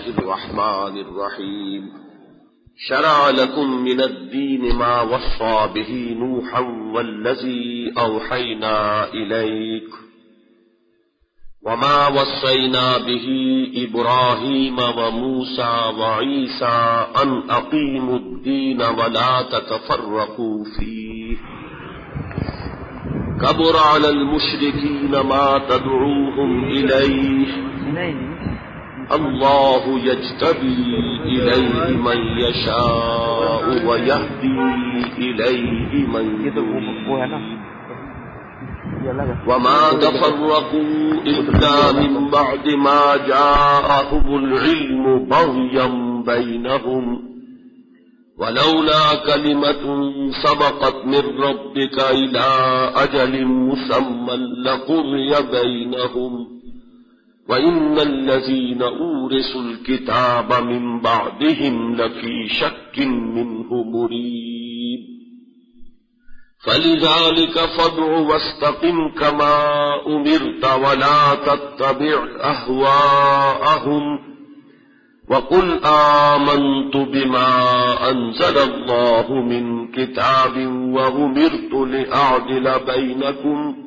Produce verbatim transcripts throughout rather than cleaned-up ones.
الله الرحمن الرحيم شرع لكم من الدين ما وصى به نوحا والذي أوحينا إليك وما وصينا به إبراهيم وموسى وعيسى أن أقيموا الدين ولا تتفرقوا فيه كبر على المشركين ما تدعوهم إليه الله يجتبي إليه من يشاء ويهدي إليه من ينيب وما تفرقوا إلا من بعد ما جاءهم العلم بغيا بينهم ولولا كلمة سبقت من ربك إلى أجل مسمى لقضي بينهم وإن الذين أورثوا الكتاب من بعدهم لفي شك منه مريب فلذلك فادع واستقم كما أمرت ولا تتبع أهواءهم وقل آمنت بما أنزل الله من كتاب وأمرت لأعدل بينكم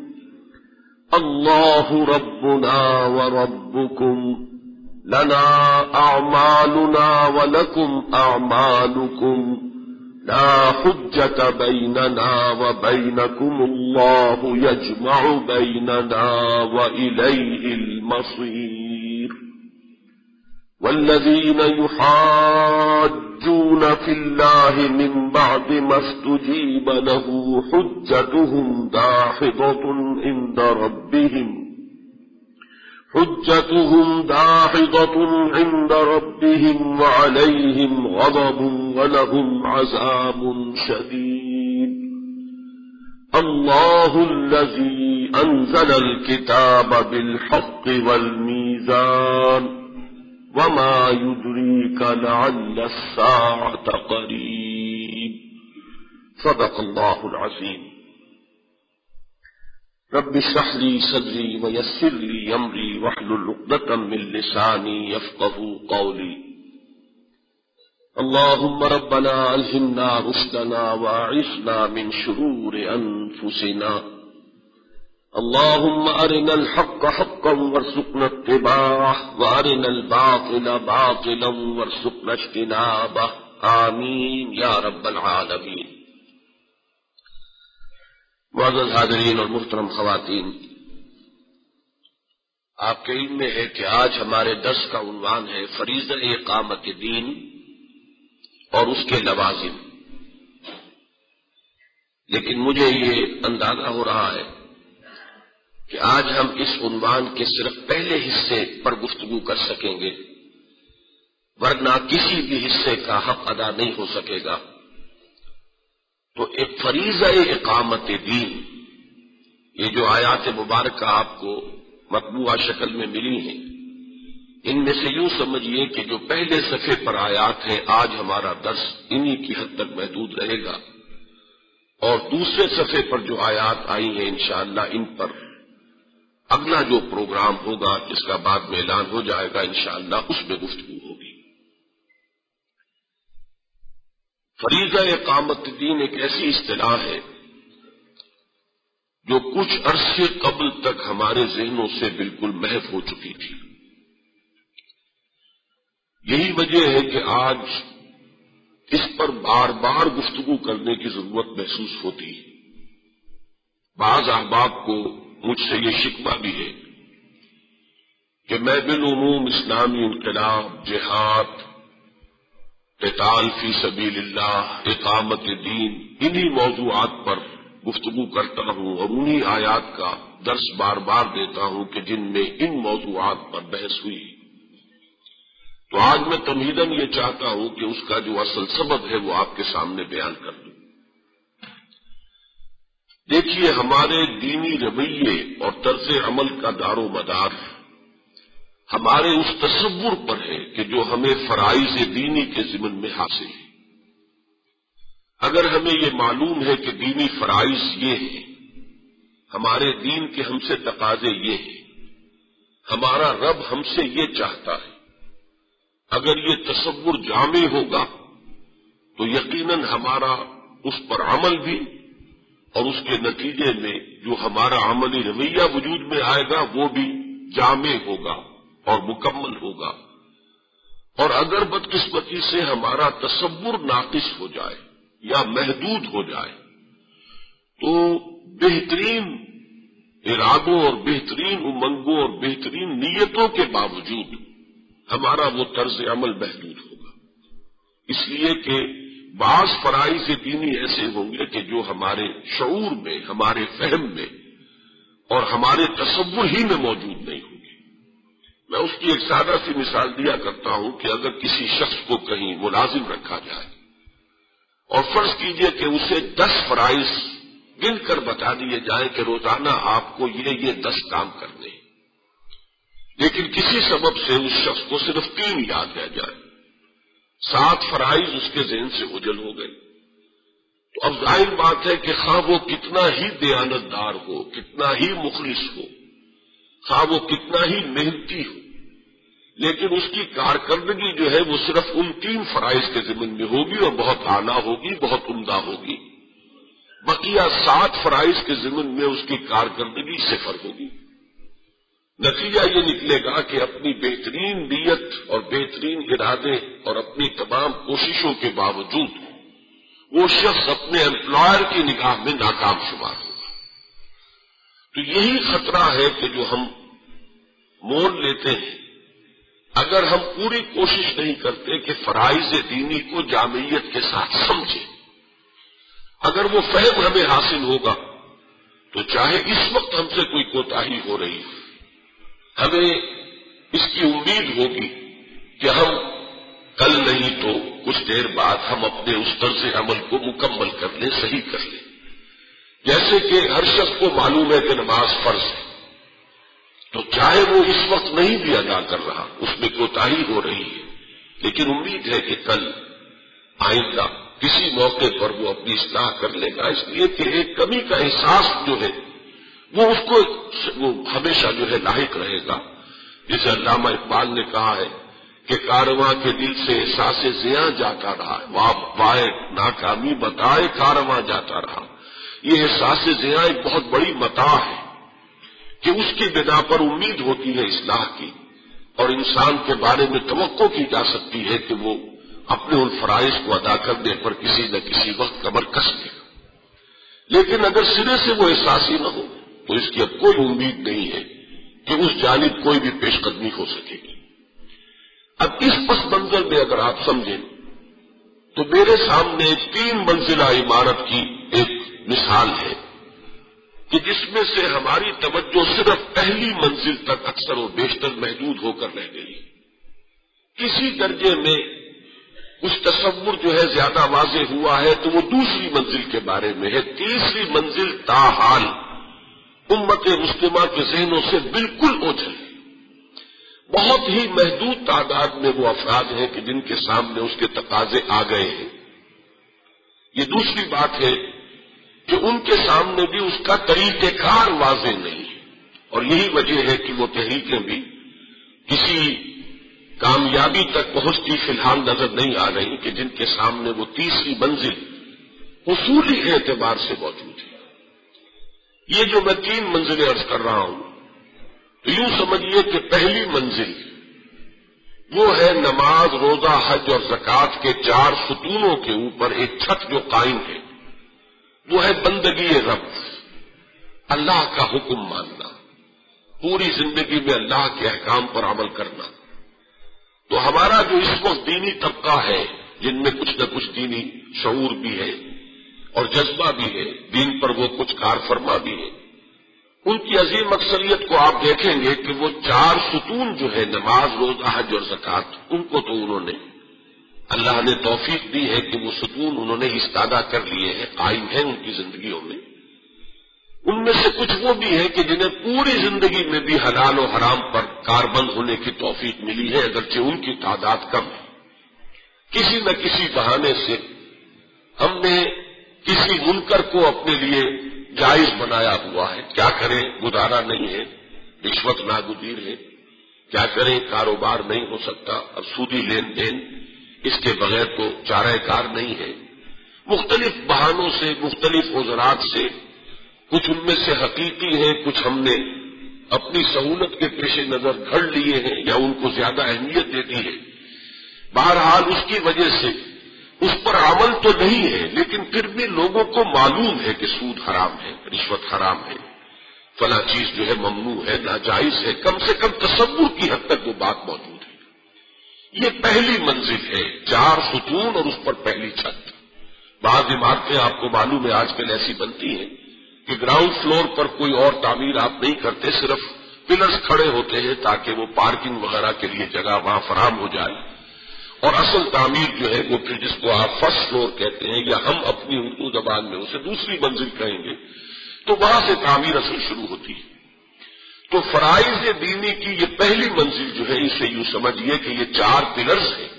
الله ربنا وربكم لنا أعمالنا ولكم أعمالكم لا حجة بيننا وبينكم الله يجمع بيننا وإليه المصير والذين يحاجون في الله من بعد ما استجيب له حجتهم داحضة عند ربهم حجتهم داحضة عند ربهم وعليهم غضب ولهم عذاب شديد الله الذي أنزل الكتاب بالحق والميزان وما يدريك لعل الساعة قريب صدق الله العظيم رب اشرح لي صدري ويسر لي أمري واحلل عقدة من لساني يفقهوا قولي اللهم ربنا ألهمنا رشدنا وأعصمنا من شرور أنفسنا اللهم أرنا الحق حقا وارزقنا اتباعه وأرنا الباطل باطلا وارزقنا اجتنابه آمين يا رب العالمين معزز حاضرین اور محترم خواتین، آپ کے علم میں ہے کہ آج ہمارے درس کا عنوان ہے فریضہ اقامت دین اور اس کے لوازم، لیکن مجھے یہ اندازہ ہو رہا ہے کہ آج ہم اس عنوان کے صرف پہلے حصے پر گفتگو کر سکیں گے، ورنہ کسی بھی حصے کا حق ادا نہیں ہو سکے گا۔ تو ایک فریضہ اقامت دین، یہ جو آیات مبارکہ آپ کو مطبوعہ شکل میں ملی ہیں، ان میں سے یوں سمجھیے کہ جو پہلے صفحے پر آیات ہیں آج ہمارا درس انہی کی حد تک محدود رہے گا، اور دوسرے صفحے پر جو آیات آئی ہیں انشاءاللہ ان پر اگلا جو پروگرام ہوگا جس کا بعد میں اعلان ہو جائے گا انشاءاللہ اس میں گفتگو ہوگی۔ فریضہ اقامت دین ایک ایسی اصطلاح ہے جو کچھ عرصے قبل تک ہمارے ذہنوں سے بالکل محو ہو چکی تھی۔ یہی وجہ ہے کہ آج اس پر بار بار گفتگو کرنے کی ضرورت محسوس ہوتی ہے۔ بعض احباب کو مجھ سے یہ شکوہ بھی ہے کہ میں بالعموم اسلامی انقلاب، جہاد، قتال فی سبیل اللہ، اقامت دین، انہی موضوعات پر گفتگو کرتا ہوں اور انہی آیات کا درس بار بار دیتا ہوں کہ جن میں ان موضوعات پر بحث ہوئی۔ تو آج میں تمہیداً یہ چاہتا ہوں کہ اس کا جو اصل سبب ہے وہ آپ کے سامنے بیان کر دوں۔ دیکھیے، ہمارے دینی رویے اور طرز عمل کا دار و مدار ہمارے اس تصور پر ہے کہ جو ہمیں فرائض دینی کے ضمن میں حاصل ہے۔ اگر ہمیں یہ معلوم ہے کہ دینی فرائض یہ ہیں، ہمارے دین کے ہم سے تقاضے یہ ہیں، ہمارا رب ہم سے یہ چاہتا ہے، اگر یہ تصور جامع ہوگا تو یقیناً ہمارا اس پر عمل بھی اور اس کے نتیجے میں جو ہمارا عملی رویہ وجود میں آئے گا وہ بھی جامع ہوگا اور مکمل ہوگا. اور اگر بدقسمتی سے ہمارا تصور ناقص ہو جائے یا محدود ہو جائے تو بہترین ارادوں اور بہترین امنگوں اور بہترین نیتوں کے باوجود ہمارا وہ طرز عمل محدود ہوگا. اس لیے کہ بعض فرائض دینی ایسے ہوں گے کہ جو ہمارے شعور میں، ہمارے فہم میں اور ہمارے تصور ہی میں موجود نہیں ہوں گے. میں اس کی ایک سادہ سی مثال دیا کرتا ہوں کہ اگر کسی شخص کو کہیں ملازم رکھا جائے اور فرض کیجئے کہ اسے دس فرائض گن کر بتا دیے جائیں کہ روزانہ آپ کو یہ یہ دس کام کرنے ہیں، لیکن کسی سبب سے اس شخص کو صرف تین یاد رہ جائے، سات فرائض اس کے ذہن سے اوجھل ہو گئے، تو اب ظاہر بات ہے کہ خواہ وہ کتنا ہی دیانتدار ہو، کتنا ہی مخلص ہو، خواہ وہ کتنا ہی محنتی ہو، لیکن اس کی کارکردگی جو ہے وہ صرف ان تین فرائض کے ضمن میں ہوگی اور بہت اعلیٰ ہوگی، بہت عمدہ ہوگی. بقیہ سات فرائض کے ضمن میں اس کی کارکردگی صفر ہوگی. نتیجہ یہ نکلے گا کہ اپنی بہترین نیت اور بہترین ارادے اور اپنی تمام کوششوں کے باوجود وہ شخص اپنے امپلائر کی نگاہ میں ناکام شمار ہوگا. تو یہی خطرہ ہے کہ جو ہم مول لیتے ہیں اگر ہم پوری کوشش نہیں کرتے کہ فرائض دینی کو جامعیت کے ساتھ سمجھیں. اگر وہ فہم ہمیں حاصل ہوگا تو چاہے اس وقت ہم سے کوئی کوتاہی ہو رہی ہو، ہمیں اس کی امید ہوگی کہ ہم کل نہیں تو کچھ دیر بعد ہم اپنے اس طرز عمل کو مکمل کر لیں، صحیح کر لیں. جیسے کہ ہر شخص کو معلوم ہے کہ نماز فرض ہے، تو چاہے وہ اس وقت نہیں بھی ادا کر رہا، اس میں کوتاہی ہو رہی ہے، لیکن امید ہے کہ کل آئندہ کسی موقع پر وہ اپنی اصلاح کر لے گا. اس لیے کہ ایک کمی کا احساس جو ہے وہ اس کو وہ ہمیشہ جو ہے لاحق رہے گا. جسے علامہ اقبال نے کہا ہے کہ کارواں کے دل سے احساس زیاں جاتا رہا، وائے ناکامی بتائے کارواں جاتا رہا. یہ احساس زیاں ایک بہت بڑی متاع ہے کہ اس کی بنا پر امید ہوتی ہے اصلاح کی، اور انسان کے بارے میں توقع کی جا سکتی ہے کہ وہ اپنے ان فرائض کو ادا کرنے پر کسی نہ کسی وقت کمر کس لے. لیکن اگر سرے سے وہ احساس ہی نہ ہو تو اس کی اب کوئی امید نہیں ہے کہ اس جانب کوئی بھی پیش قدمی ہو سکے گی. اب اس پس منظر میں اگر آپ سمجھیں تو میرے سامنے تین منزلہ عمارت کی ایک مثال ہے کہ جس میں سے ہماری توجہ صرف پہلی منزل تک اکثر و بیشتر محدود ہو کر رہ گئی. کسی درجے میں کچھ تصور جو ہے زیادہ واضح ہوا ہے تو وہ دوسری منزل کے بارے میں ہے. تیسری منزل تاحال امت مسلمہ کے ذہنوں سے بالکل اوجھل ہے. بہت ہی محدود تعداد میں وہ افراد ہیں کہ جن کے سامنے اس کے تقاضے آ گئے ہیں. یہ دوسری بات ہے کہ ان کے سامنے بھی اس کا طریقہ کار واضح نہیں ہے، اور یہی وجہ ہے کہ وہ تحریکیں بھی کسی کامیابی تک پہنچتی فی الحال نظر نہیں آ رہی کہ جن کے سامنے وہ تیسری منزل اصولی اعتبار سے موجود ہے. یہ جو میں تین منزلیں عرض کر رہا ہوں تو یوں سمجھیے کہ پہلی منزل وہ ہے نماز، روزہ، حج اور زکوٰۃ کے چار ستونوں کے اوپر ایک چھت جو قائم ہے، وہ ہے بندگی رب، اللہ کا حکم ماننا، پوری زندگی میں اللہ کے احکام پر عمل کرنا. تو ہمارا جو اس وقت دینی طبقہ ہے جن میں کچھ نہ کچھ دینی شعور بھی ہے اور جذبہ بھی ہے، دین پر وہ کچھ کار فرما بھی ہے، ان کی عظیم اکثریت کو آپ دیکھیں گے کہ وہ چار ستون جو ہے نماز، روزہ، حج اور زکوٰۃ، ان کو تو انہوں نے اللہ نے توفیق دی ہے کہ وہ ستون انہوں نے استادہ کر لیے ہیں، قائم ہیں ان کی زندگیوں میں. ان میں سے کچھ وہ بھی ہیں کہ جنہیں پوری زندگی میں بھی حلال و حرام پر کاربند ہونے کی توفیق ملی ہے، اگرچہ ان کی تعداد کم ہے. کسی نہ کسی بہانے سے ہم نے کسی منکر کو اپنے لیے جائز بنایا ہوا ہے. کیا کریں، گزارا نہیں ہے، رشوت ناگزیر ہے. کیا کریں، کاروبار نہیں ہو سکتا، اب سودی لین دین اس کے بغیر تو چارہ کار نہیں ہے۔ مختلف بہانوں سے، مختلف عذرات سے، کچھ ان میں سے حقیقی ہیں، کچھ ہم نے اپنی سہولت کے پیش نظر گھڑ لیے ہیں یا ان کو زیادہ اہمیت دے دی ہے۔ بہرحال اس کی وجہ سے اس پر عمل تو نہیں ہے، لیکن پھر بھی لوگوں کو معلوم ہے کہ سود حرام ہے، رشوت حرام ہے، فلاں چیز جو ہے ممنوع ہے، ناجائز ہے، کم سے کم تصور کی حد تک وہ بات موجود ہے۔ یہ پہلی منزل ہے، چار ستون اور اس پر پہلی چھت۔ بعض عمارتیں آپ کو معلوم ہے آج کل ایسی بنتی ہیں کہ گراؤنڈ فلور پر کوئی اور تعمیر آپ نہیں کرتے، صرف پلرز کھڑے ہوتے ہیں تاکہ وہ پارکنگ وغیرہ کے لیے جگہ وہاں فراہم ہو جائے، اور اصل تعمیر جو ہے وہ پھر جس کو آپ فرسٹ فلور کہتے ہیں یا ہم اپنی اردو زبان میں اسے دوسری منزل کہیں گے، تو وہاں سے تعمیر اصل شروع ہوتی ہے۔ تو فرائض دینی کی یہ پہلی منزل جو ہے، اسے یوں سمجھیے کہ یہ چار پلرز ہیں،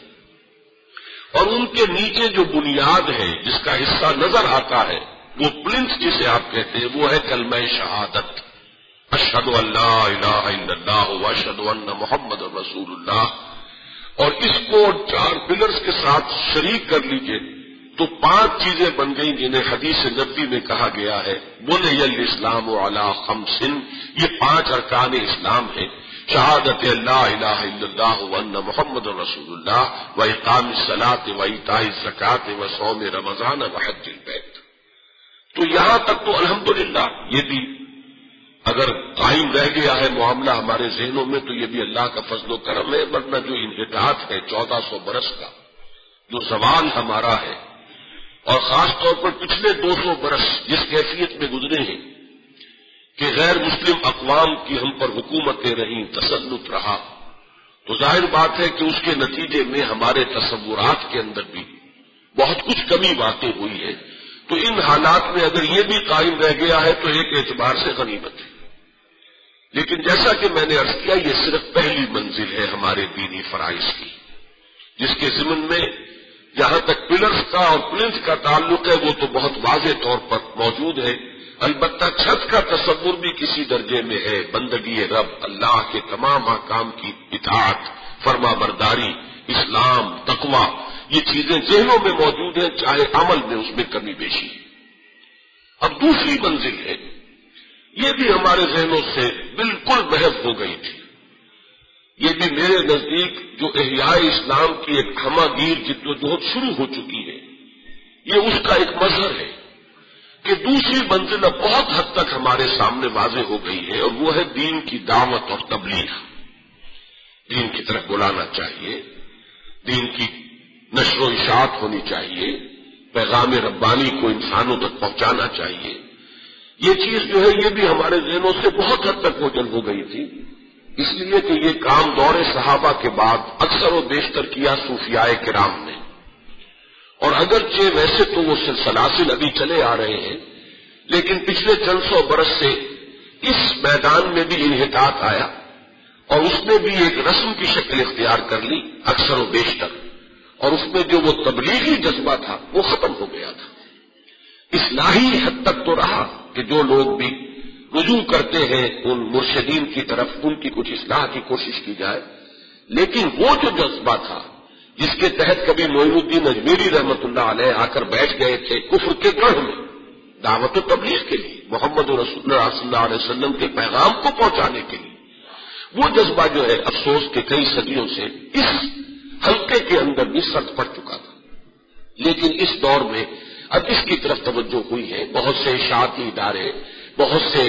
اور ان کے نیچے جو بنیاد ہے جس کا حصہ نظر آتا ہے، وہ پلنتھ جسے آپ کہتے ہیں، وہ ہے کلمہ شہادت، اشہد ان لا الہ الا اللہ واشہد ان محمد رسول اللہ۔ اور اس کو چار پلرز کے ساتھ شریک کر لیجئے تو پانچ چیزیں بن گئیں جنہیں حدیث نبوی میں کہا گیا ہے بنی الاسلام علی خمس، یہ پانچ ارکان اسلام ہیں، شہادت اللہ الہ الا اللہ وان محمد رسول اللہ و اقام الصلاۃ و ایتاء الزکوٰۃ و صوم رمضان و حج البیت۔ تو یہاں تک تو الحمدللہ یہ بھی اگر قائم رہ گیا ہے معاملہ ہمارے ذہنوں میں تو یہ بھی اللہ کا فضل و کرم ہے، ورنہ جو انحطاط ہے چودہ سو برس کا، جو زوال ہمارا ہے، اور خاص طور پر پچھلے دو سو برس جس کیفیت میں گزرے ہیں کہ غیر مسلم اقوام کی ہم پر حکومتیں رہیں، تسلط رہا، تو ظاہر بات ہے کہ اس کے نتیجے میں ہمارے تصورات کے اندر بھی بہت کچھ کمی واقع ہوئی ہے۔ تو ان حالات میں اگر یہ بھی قائم رہ گیا ہے تو ایک اعتبار سے غنیمت ہے، لیکن جیسا کہ میں نے عرض کیا یہ صرف پہلی منزل ہے ہمارے دینی فرائض کی، جس کے ضمن میں جہاں تک پلرز کا اور پلنتھ کا تعلق ہے وہ تو بہت واضح طور پر موجود ہے، البتہ چھت کا تصور بھی کسی درجے میں ہے، بندگی رب، اللہ کے تمام احکام کی اطاعت، فرما برداری، اسلام، تقوی، یہ چیزیں ذہنوں میں موجود ہیں، چاہے عمل میں اس میں کمی بیشی ہے۔ اب دوسری منزل ہے، یہ بھی ہمارے ذہنوں سے بالکل محو ہو گئی تھی، یہ بھی میرے نزدیک جو احیاء اسلام کی ایک ہمہ گیر جدوجہد شروع ہو چکی ہے، یہ اس کا ایک مظہر ہے کہ دوسری منزل اب بہت حد تک ہمارے سامنے واضح ہو گئی ہے، اور وہ ہے دین کی دعوت اور تبلیغ۔ دین کی طرف بلانا چاہیے، دین کی نشر و اشاعت ہونی چاہیے، پیغام ربانی کو انسانوں تک پہنچانا چاہیے۔ یہ چیز جو ہے یہ بھی ہمارے ذہنوں سے بہت حد تک اوجھل ہو گئی تھی، اس لیے کہ یہ کام دور صحابہ کے بعد اکثر و بیشتر کیا صوفیاء کرام نے، اور اگرچہ ویسے تو وہ سلسلاسل ابھی چلے آ رہے ہیں، لیکن پچھلے چند سو برس سے اس میدان میں بھی انحطاط آیا، اور اس نے بھی ایک رسم کی شکل اختیار کر لی اکثر و بیشتر، اور اس میں جو وہ تبلیغی جذبہ تھا وہ ختم ہو گیا تھا۔ اصلاحی حد تک تو رہا کہ جو لوگ بھی رجوع کرتے ہیں ان مرشدین کی طرف ان کی کچھ اصلاح کی کوشش کی جائے، لیکن وہ جو جذبہ تھا جس کے تحت کبھی معین الدین اجمیری رحمت اللہ علیہ آ کر بیٹھ گئے تھے کفر کے گڑھ میں دعوت و تبلیغ کے لیے، محمد رسول اللہ صلی اللہ علیہ وسلم کے پیغام کو پہنچانے کے لیے، وہ جذبہ جو ہے افسوس کے کئی صدیوں سے اس حلقے کے اندر بھی سرد پڑ چکا تھا، لیکن اس دور میں اب اس کی طرف توجہ ہوئی ہے، بہت سے اشاعتی ادارے، بہت سے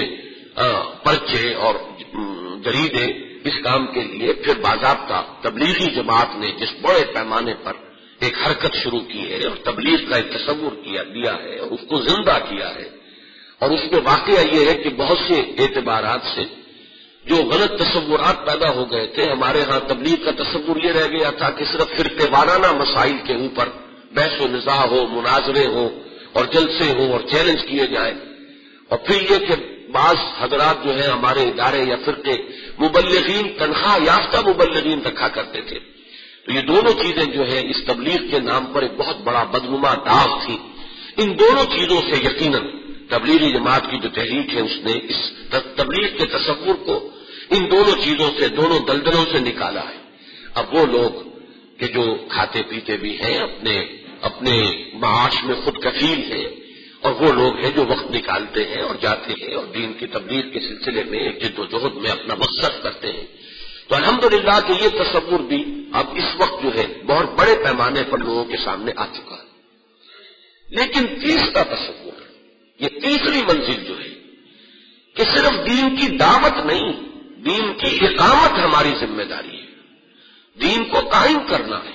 پرچے اور جریدے اس کام کے لیے پھر باضابطہ تبلیغی جماعت نے جس بڑے پیمانے پر ایک حرکت شروع کی ہے اور تبلیغ کا ایک تصور کیا دیا ہے اور اس کو زندہ کیا ہے، اور اس میں واقعہ یہ ہے کہ بہت سے اعتبارات سے جو غلط تصورات پیدا ہو گئے تھے، ہمارے ہاں تبلیغ کا تصور یہ رہ گیا تھا کہ صرف فرقے وارانہ مسائل کے اوپر بحث و نزاع ہو، مناظرے ہو اور جلسے ہوں اور چیلنج کیے جائیں، اور پھر یہ کہ بعض حضرات جو ہیں ہمارے ادارے یا فرقے مبلغین، تنخواہ یافتہ مبلغین رکھا کرتے تھے، تو یہ دونوں چیزیں جو ہیں اس تبلیغ کے نام پر ایک بہت بڑا بدنما داغ تھی۔ ان دونوں چیزوں سے یقیناً تبلیغی جماعت کی جو تحریک ہے اس نے اس تبلیغ کے تصور کو ان دونوں چیزوں سے، دونوں دلدلوں سے نکالا ہے۔ اب وہ لوگ کہ جو کھاتے پیتے بھی ہیں، اپنے اپنے معاش میں خود کفیل ہیں، اور وہ لوگ ہیں جو وقت نکالتے ہیں اور جاتے ہیں اور دین کی تبلیغ کے سلسلے میں جد و جہد میں اپنا وقت صرف کرتے ہیں، تو الحمدللہ کہ یہ تصور بھی اب اس وقت جو ہے بہت بڑے پیمانے پر لوگوں کے سامنے آ چکا ہے۔ لیکن تیسرا تصور، یہ تیسری منزل جو ہے کہ صرف دین کی دعوت نہیں، دین کی اقامت ہماری ذمہ داری ہے، دین کو قائم کرنا ہے۔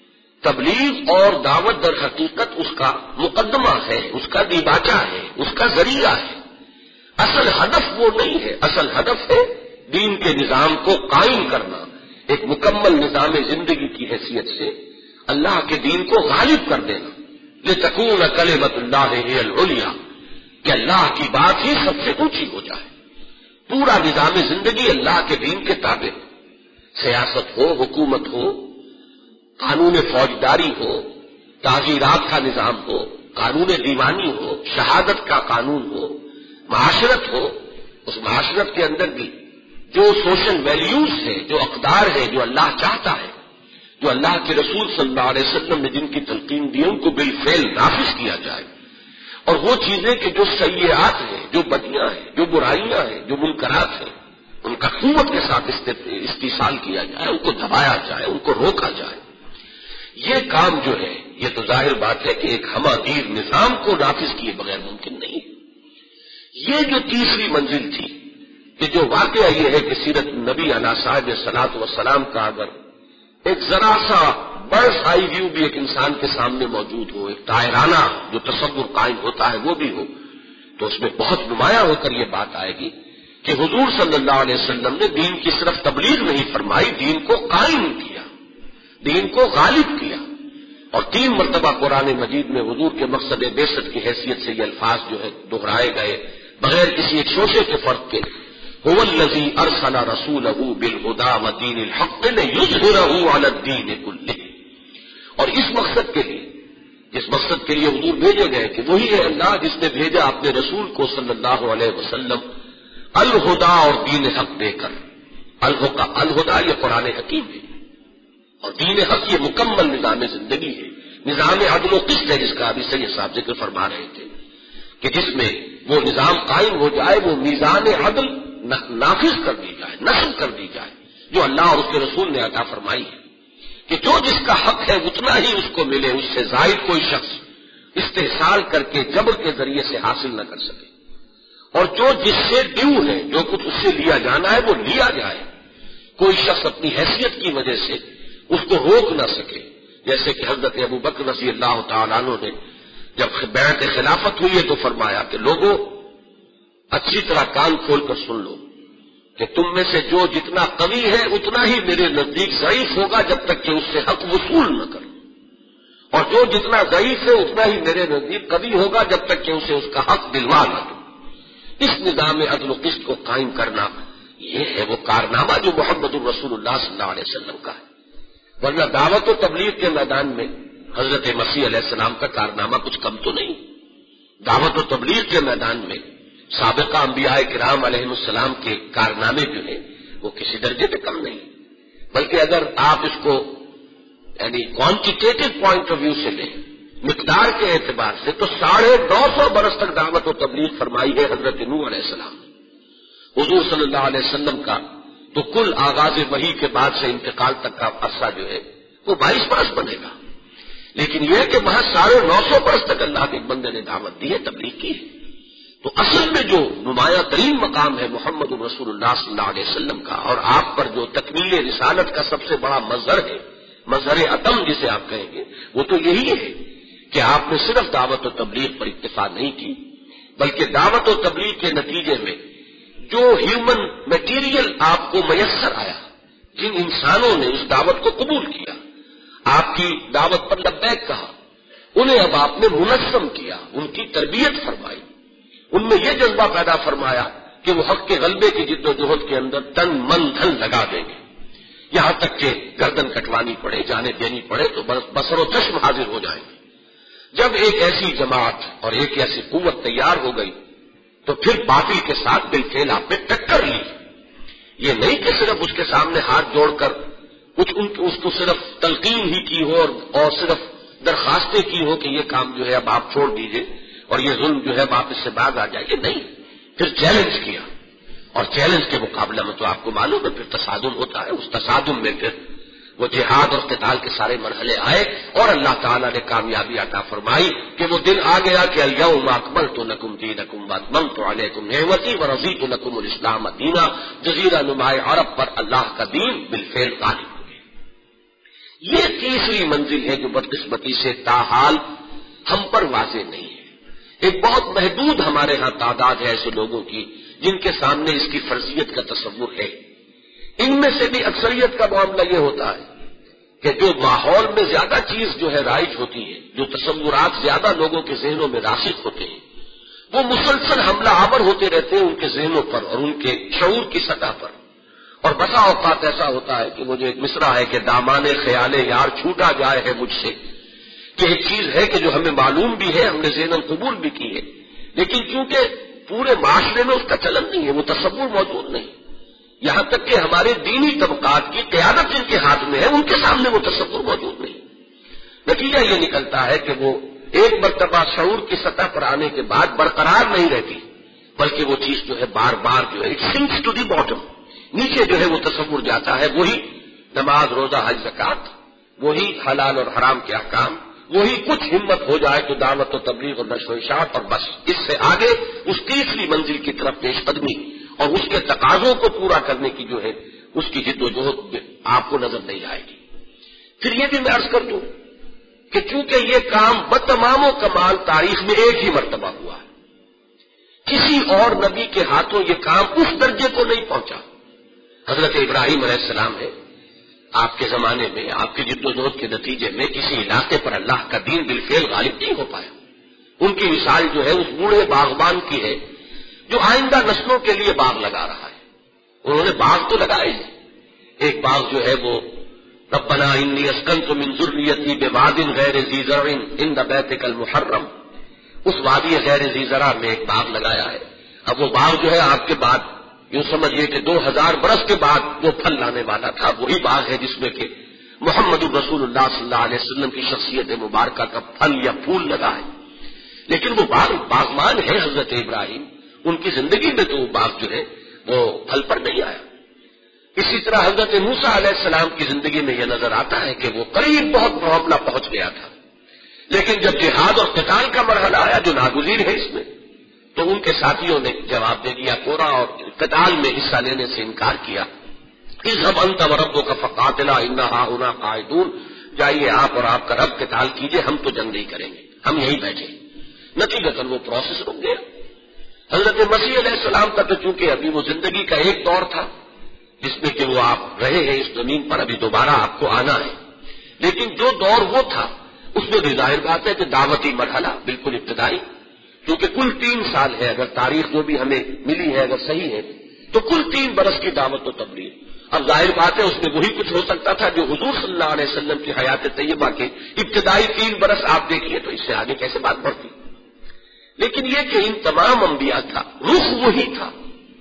تبلیغ اور دعوت در حقیقت اس کا مقدمہ ہے، اس کا دیباچہ ہے، اس کا ذریعہ ہے، اصل ہدف وہ نہیں ہے۔ اصل ہدف ہے دین کے نظام کو قائم کرنا، ایک مکمل نظام زندگی کی حیثیت سے اللہ کے دین کو غالب کر دینا، لتکون کلمۃ اللہ ہی العلیٰ، کہ اللہ کی بات ہی سب سے اونچی ہو جائے، پورا نظام زندگی اللہ کے دین کے تابع، سیاست ہو، حکومت ہو، قانون فوجداری ہو، تعزیرات کا نظام ہو، قانون دیوانی ہو، شہادت کا قانون ہو، معاشرت ہو، اس معاشرت کے اندر بھی جو سوشل ویلیوز ہے، جو اقدار ہے، جو اللہ چاہتا ہے، جو اللہ کے رسول صلی اللہ علیہ وسلم نے جن کی تلقین دی ان کو بالفعل نافذ کیا جائے، اور وہ چیزیں کہ جو سیئات ہیں، جو بدیاں ہیں، جو برائیاں ہیں، جو منکرات ہیں، ان کا قوت کے ساتھ استحصال کیا جائے، ان کو دبایا جائے، ان کو روکا جائے۔ یہ کام جو ہے یہ تو ظاہر بات ہے کہ ایک ہمہ گیر نظام کو نافذ کیے بغیر ممکن نہیں ہے۔ یہ جو تیسری منزل تھی کہ جو واقعہ یہ ہے کہ سیرت نبی علیہ صاحب صلاۃ وسلام کا اگر ایک ذرا سا برڈ آئی ویو بھی ایک انسان کے سامنے موجود ہو، ایک طائرانہ جو تصور قائم ہوتا ہے وہ بھی ہو، تو اس میں بہت نمایاں ہو کر یہ بات آئے گی کہ حضور صلی اللہ علیہ وسلم نے دین کی صرف تبلیغ نہیں فرمائی، دین کو قائم کیا، دین کو غالب کیا، اور تین مرتبہ قرآن مجید میں حضور کے مقصد بعثت کی حیثیت سے یہ الفاظ جو ہے دہرائے گئے بغیر کسی ایک شوشے کے فرق کے، هو الذی ارسل رسولہ بالہدی ودین الحق لیظہرہ علی الدین کلہ، اور اس مقصد کے لیے، جس مقصد کے لیے حضور بھیجے گئے کہ وہی ہے اللہ جس نے بھیجا اپنے رسول کو صلی اللہ علیہ وسلم الہدی اور دین حق دے کر۔ الہدی یہ قرآن حکیم ہے، اور دین حق یہ مکمل نظام زندگی ہے، نظام عدل و قسط ہے، جس کا ابھی سید صاحب ذکر فرما رہے تھے کہ جس میں وہ نظام قائم ہو جائے، وہ میزان عدل نافذ کر دی جائے، نصب کر دی جائے، جو اللہ اور اس کے رسول نے عطا فرمائی ہے، کہ جو جس کا حق ہے اتنا ہی اس کو ملے، اس سے زائد کوئی شخص استحصال کر کے جبر کے ذریعے سے حاصل نہ کر سکے، اور جو جس سے ڈیو ہے، جو کچھ اس سے لیا جانا ہے وہ لیا جائے، کوئی شخص اپنی حیثیت کی وجہ سے اس کو روک نہ سکے، جیسے کہ حضرت ابو بکر رضی اللہ تعالیٰ عنہ نے جب بیعت خلافت ہوئی ہے تو فرمایا کہ لوگوں اچھی طرح کان کھول کر سن لو کہ تم میں سے جو جتنا قوی ہے اتنا ہی میرے نزدیک ضعیف ہوگا جب تک کہ اس سے حق وصول نہ کرو، اور جو جتنا ضعیف ہے اتنا ہی میرے نزدیک قوی ہوگا جب تک کہ اسے اس کا حق دلوا نہ دو۔ اس نظام عدل و قسط کو قائم کرنا یہ ہے وہ کارنامہ جو محمد الرسول اللہ صلی اللہ علیہ وسلم کا ہے، ورنہ دعوت و تبلیغ کے میدان میں حضرت مسیح علیہ السلام کا کارنامہ کچھ کم تو نہیں۔ دعوت و تبلیغ کے میدان میں سابقہ انبیاء کرام علیہ السلام کے کارنامے جو ہیں وہ کسی درجے پہ کم نہیں، بلکہ اگر آپ اس کو یعنی کوانٹیٹیو پوائنٹ آف ویو سے لیں، مقدار کے اعتبار سے، تو ساڑھے نو سو برس تک دعوت و تبلیغ فرمائی ہے حضرت نوح علیہ السلام نے۔ حضور صلی اللہ علیہ وسلم کا تو کل آغاز وحی کے بعد سے انتقال تک کا عرصہ جو ہے وہ بائیس برس بنے گا، لیکن یہ کہ وہاں ساڑھے نو سو برس تک اللہ کے بندے نے دعوت دی ہے، تبلیغ کی ہے۔ تو اصل میں جو نمایاں ترین مقام ہے محمد رسول اللہ صلی اللہ علیہ وسلم کا، اور آپ پر جو تکمیل رسالت کا سب سے بڑا مظہر ہے، مظہر اتم جسے آپ کہیں گے، وہ تو یہی ہے کہ آپ نے صرف دعوت و تبلیغ پر اکتفا نہیں کی، بلکہ دعوت و تبلیغ کے نتیجے میں جو ہیومن میٹیریل آپ کو میسر آیا، جن انسانوں نے اس دعوت کو قبول کیا، آپ کی دعوت پر لبیک کہا، انہیں اب آپ نے منظم کیا، ان کی تربیت فرمائی، ان میں یہ جذبہ پیدا فرمایا کہ وہ حق کے غلبے کی جد و جہد کے اندر تن من دھن لگا دیں گے، یہاں تک کہ گردن کٹوانی پڑے، جانیں دینی پڑے تو بصر و چشم حاضر ہو جائیں گے۔ جب ایک ایسی جماعت اور ایک ایسی قوت تیار ہو گئی تو پھر باطل کے ساتھ بالفعل آپ نے ٹکر لی، یہ نہیں کہ صرف اس کے سامنے ہاتھ جوڑ کر کچھ ان اس کو صرف تلقین ہی کی ہو اور, اور صرف درخواستیں کی ہو کہ یہ کام جو ہے اب آپ چھوڑ دیجئے اور یہ ظلم جو ہے واپس سے باز آ جائے. نہیں، پھر چیلنج کیا، اور چیلنج کے مقابلہ میں تو آپ کو معلوم ہے پھر تصادم ہوتا ہے. اس تصادم میں پھر وہ جہاد اور قتال کے سارے مرحلے آئے اور اللہ تعالیٰ نے کامیابی عطا فرمائی کہ وہ دن آ گیا کہ الیوم اکملت لکم دینکم واتممت علیکم نعمتی ورضیت لکم الاسلام دینا. جزیرہ نما عرب پر اللہ کا دین بالفعل غالب ہو گیا. یہ تیسری منزل ہے جو بدقسمتی سے تاحال ہم پر واضح نہیں ہے. ایک بہت محدود ہمارے ہاں تعداد ہے ایسے لوگوں کی جن کے سامنے اس کی فرضیت کا تصور ہے. ان میں سے بھی اکثریت کا معاملہ یہ ہوتا ہے کہ جو ماحول میں زیادہ چیز جو ہے رائج ہوتی ہے، جو تصورات زیادہ لوگوں کے ذہنوں میں راسخ ہوتے ہیں، وہ مسلسل حملہ آور ہوتے رہتے ہیں ان کے ذہنوں پر اور ان کے شعور کی سطح پر. اور بسا اوقات ایسا ہوتا ہے کہ وہ جو ایک مصرع ہے کہ دامان خیال یار چھوٹا جائے ہے مجھ سے، کہ ایک چیز ہے کہ جو ہمیں معلوم بھی ہے، ہم نے ذہناً قبول بھی کی ہے، لیکن چونکہ پورے معاشرے میں اس کا چلن نہیں ہے، وہ تصور موجود نہیں. یہاں تک کہ ہمارے دینی طبقات کی قیادت جن کے ہاتھ میں ہے ان کے سامنے وہ تصور موجود نہیں. نتیجہ یہ نکلتا ہے کہ وہ ایک مرتبہ شعور کی سطح پر آنے کے بعد برقرار نہیں رہتی، بلکہ وہ چیز جو ہے بار بار جو ہے it sinks to the bottom, نیچے جو ہے وہ تصور جاتا ہے. وہی نماز، روزہ، حج، زکات، وہی حلال اور حرام کے احکام، وہی کچھ ہمت ہو جائے تو دعوت و تبلیغ اور نشر و اشاعت، اور بس اس سے آگے اس تیسری منزل کی طرف پیش قدمی اور اس کے تقاضوں کو پورا کرنے کی جو ہے اس کی جد و جہد آپ کو نظر نہیں آئے گی. پھر یہ بھی میں عرض کر دوں کہ چونکہ یہ کام بتمام و کمال تاریخ میں ایک ہی مرتبہ ہوا ہے، کسی اور نبی کے ہاتھوں یہ کام اس درجے کو نہیں پہنچا. حضرت ابراہیم علیہ السلام ہے، آپ کے زمانے میں آپ کی جد و جہد کے نتیجے میں کسی علاقے پر اللہ کا دین بالفعل غالب نہیں ہو پایا. ان کی مثال جو ہے اس بوڑھے باغبان کی ہے جو آئندہ نسلوں کے لیے باغ لگا رہا ہے. انہوں نے باغ تو لگائے ہیں. ایک باغ جو ہے وہ ربنا انی اسکنت من ذریتی بواد غیر ذی زرع عند بیتک المحرم، اس وادی غیر ذی زرع میں ایک باغ لگایا ہے. اب وہ باغ جو ہے آپ کے بعد یوں سمجھیے کہ دو ہزار برس کے بعد وہ پھل لانے والا تھا. وہی باغ ہے جس میں کہ محمد رسول اللہ صلی اللہ علیہ وسلم کی شخصیت مبارکہ کا پھل یا پھول لگا ہے. لیکن وہ باغ باغمان ہے حضرت ابراہیم، ان کی زندگی میں تو وہ باغ جو ہے وہ پھل پر نہیں آیا. اسی طرح حضرت موسیٰ علیہ السلام کی زندگی میں یہ نظر آتا ہے کہ وہ قریب بہت معاملہ پہنچ گیا تھا، لیکن جب جہاد اور قتال کا مرحلہ آیا جو ناگزیر ہے اس میں، تو ان کے ساتھیوں نے جواب دے دیا کورا اور قتال میں حصہ لینے سے انکار کیا. اذهب انت وربك فقاتلا انا هاهنا قاعدون، جائیے آپ اور آپ کا رب قتال کیجئے، ہم تو جنگ نہیں کریں گے، ہم یہیں بیٹھے. نتیجتاً وہ پروسیس رک گیا. حضرت مسیح علیہ السلام کا تو چونکہ ابھی وہ زندگی کا ایک دور تھا جس میں کہ وہ آپ رہے ہیں اس زمین پر، ابھی دوبارہ آپ کو آنا ہے. لیکن جو دور وہ تھا اس میں بھی ظاہر بات ہے کہ دعوتی مرحلہ بالکل ابتدائی، کیونکہ کل تین سال ہے، اگر تاریخ جو بھی ہمیں ملی ہے اگر صحیح ہے تو کل تین برس کی دعوت و تبلیغ. اب ظاہر بات ہے اس میں وہی کچھ ہو سکتا تھا جو حضور صلی اللہ علیہ وسلم کی حیات طیبہ کے ابتدائی تین برس آپ دیکھیے تو اس سے آگے کیسے بات بڑھتی. لیکن یہ کہ ان تمام انبیاء کا رخ وہی تھا،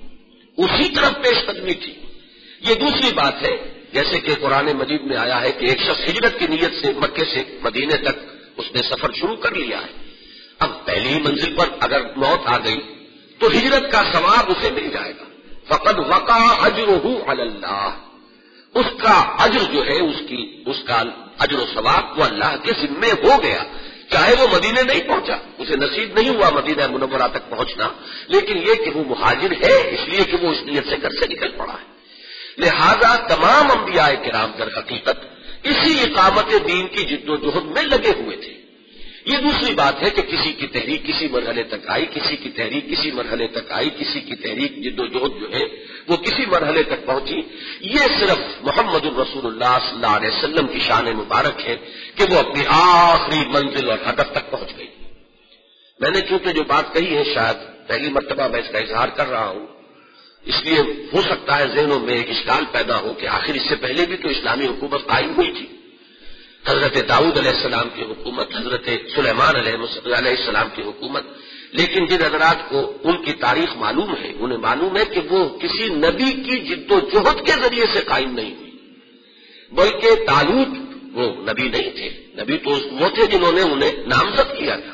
اسی طرف پیش قدمی تھی. یہ دوسری بات ہے جیسے کہ قرآن مجید میں آیا ہے کہ ایک شخص ہجرت کی نیت سے مکے سے مدینے تک اس نے سفر شروع کر لیا ہے. اب پہلی ہی منزل پر اگر موت آ گئی تو ہجرت کا ثواب اسے مل جائے گا. فقد وقع اجرہ علی اللہ، اس کا اجر جو ہے اس کی اس کا اجر و ثواب وہ اللہ کے ذمے ہو گیا. چاہے وہ مدینے نہیں پہنچا، اسے نصیب نہیں ہوا مدینہ منورہ تک پہنچنا، لیکن یہ کہ وہ مہاجر ہے اس لیے کہ وہ اس نیت سے گھر سے نکل پڑا ہے. لہذا تمام انبیاء کرام در حقیقت اسی اقامت دین کی جد و جہد میں لگے ہوئے تھے. یہ دوسری بات ہے کہ کسی کی تحریک کسی مرحلے تک آئی، کسی کی تحریک کسی مرحلے تک آئی، کسی کی تحریک جد و جہد جو ہے وہ کسی مرحلے تک پہنچی. یہ صرف محمد الرسول اللہ صلی اللہ علیہ وسلم کی شان مبارک ہے کہ وہ اپنی آخری منزل اور ہدف تک پہنچ گئی. میں نے چونکہ جو بات کہی ہے شاید پہلی مرتبہ میں اس کا اظہار کر رہا ہوں، اس لیے ہو سکتا ہے ذہنوں میں ایک اشکال پیدا ہو کہ آخر اس سے پہلے بھی تو اسلامی حکومت قائم ہوئی تھی. حضرت داؤد علیہ السلام کی حکومت، حضرت سلیمان علیہ السلام کی حکومت، لیکن جن حضرات کو ان کی تاریخ معلوم ہے انہیں معلوم ہے کہ وہ کسی نبی کی جد و جہد کے ذریعے سے قائم نہیں ہوئی، بلکہ طالوت وہ نبی نہیں تھے، نبی تو وہ تھے جنہوں نے انہیں نامزد کیا تھا۔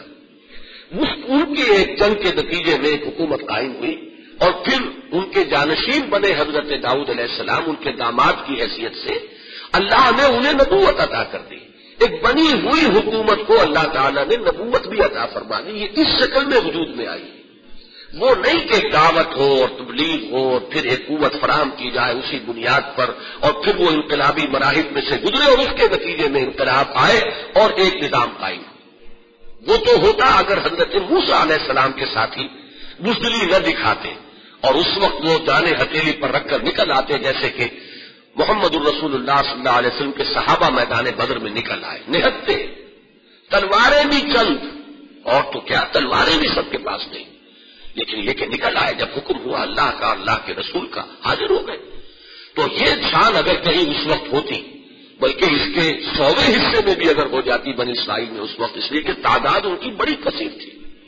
ان کی ایک جنگ کے نتیجے میں ایک حکومت قائم ہوئی اور پھر ان کے جانشین بنے حضرت داؤد علیہ السلام، ان کے داماد کی حیثیت سے اللہ نے انہیں نبوت عطا کر دی۔ ایک بنی ہوئی حکومت کو اللہ تعالیٰ نے نبوت بھی عطا فرما دی، یہ اس شکل میں وجود میں آئی۔ وہ نہیں کہ دعوت ہو اور تبلیغ ہو اور پھر ایک قوت فراہم کی جائے اسی بنیاد پر اور پھر وہ انقلابی مراحل میں سے گزرے اور اس کے نتیجے میں انقلاب آئے اور ایک نظام قائم ہو۔ وہ تو ہوتا اگر حضرت موسیٰ علیہ السلام کے ساتھی بزدلی نہ دکھاتے اور اس وقت وہ جانے ہتھیلی پر رکھ کر نکل آتے، جیسے کہ محمد الرسول اللہ صلی اللہ علیہ وسلم کے صحابہ میدان بدر میں نکل آئے نہتے، تلواریں بھی چند اور تو کیا تلواریں بھی سب کے پاس نہیں، لیکن یہ کہ نکل آئے جب حکم ہوا اللہ کا اللہ کے رسول کا، حاضر ہو گئے۔ تو یہ شان اگر کہیں اس وقت ہوتی، بلکہ اس کے سوویں حصے میں بھی اگر ہو جاتی بنی اسرائیل میں اس وقت، اس لیے کہ تعداد ان کی بڑی کثیر تھی،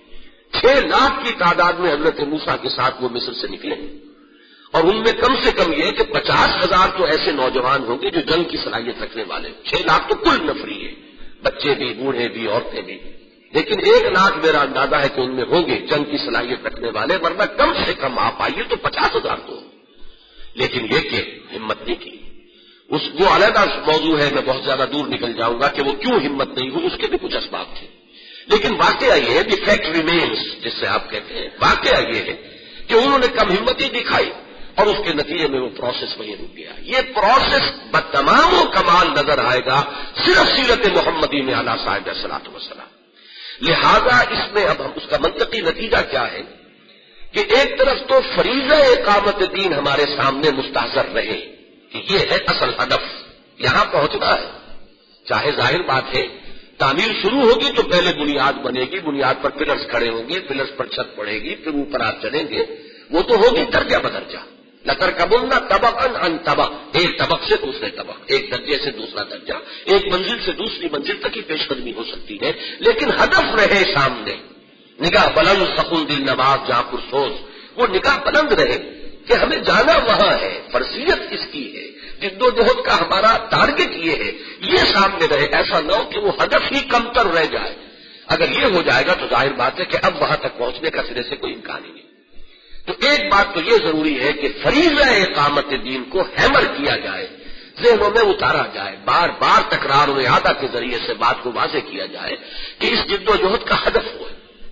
چھ لاکھ کی تعداد میں حضرت موسیٰ کے ساتھ وہ مصر سے نکلے، اور ان میں کم سے کم یہ کہ پچاس ہزار تو ایسے نوجوان ہوں گے جو جنگ کی صلاحیت رکھنے والے، چھ لاکھ تو کل نفری ہے، بچے بھی، بوڑھے بھی، عورتیں بھی، لیکن ایک لاکھ میرا اندازہ ہے کہ ان میں ہوں گے جنگ کی صلاحیت رکھنے والے، ورنہ کم سے کم آپ آئیے تو پچاس ہزار تو، لیکن یہ کہ ہمت نہیں کی۔ اس وہ علیحدہ موضوع ہے، میں بہت زیادہ دور نکل جاؤں گا کہ وہ کیوں ہمت نہیں ہوئی، اس کے بھی کچھ اسباب تھے، لیکن واقعہ یہ ہے، دی فیکٹ ریمینز جس سے آپ کہتے ہیں، واقعہ یہ ہے کہ انہوں نے کم ہمتی دکھائی اور اس کے نتیجے میں وہ پروسیس وہیں رک گیا۔ یہ پروسیس بتمام و کمال نظر آئے گا صرف سیرت محمدی میں اعلیٰ صاحب صلاۃ وسلام۔ لہذا اس میں اب ہم اس کا منطقی نتیجہ کیا ہے کہ ایک طرف تو فریضہ اقامت دین ہمارے سامنے مستحضر رہے کہ یہ ہے اصل ہدف، یہاں پہنچنا ہے، چاہے ظاہر بات ہے تعمیر شروع ہوگی تو پہلے بنیاد بنے گی، بنیاد پر پلرز کھڑے ہوں گے، پلرز پر چھت پڑے گی، پھر اوپر آپ چلیں گے، وہ تو ہوگی درجہ بدرجہ، لترکبن طبقا عن طبق، ایک طبق سے دوسرے طبق، ایک درجے سے دوسرا درجہ، ایک منزل سے دوسری منزل تک ہی پیش قدمی ہو سکتی ہے، لیکن ہدف رہے سامنے، نگاہ بلند سکون دل نواز جہاں پرسوز، وہ نگاہ بلند رہے کہ ہمیں جانا وہاں ہے، فرضیت اس کی ہے، جد و جہد کا ہمارا ٹارگٹ یہ ہے، یہ سامنے رہے، ایسا نہ ہو کہ وہ ہدف ہی کمتر رہ جائے۔ اگر یہ ہو جائے گا تو ظاہر بات ہے کہ اب وہاں تک پہنچنے کا سرے سے کوئی امکان ہی نہیں۔ تو ایک بات تو یہ ضروری ہے کہ فریضہ اقامت دین کو ہیمر کیا جائے، ذہنوں میں اتارا جائے، بار بار تکرار و اعادہ کے ذریعے سے بات کو واضح کیا جائے کہ اس جد و جہد کا ہدف ہو،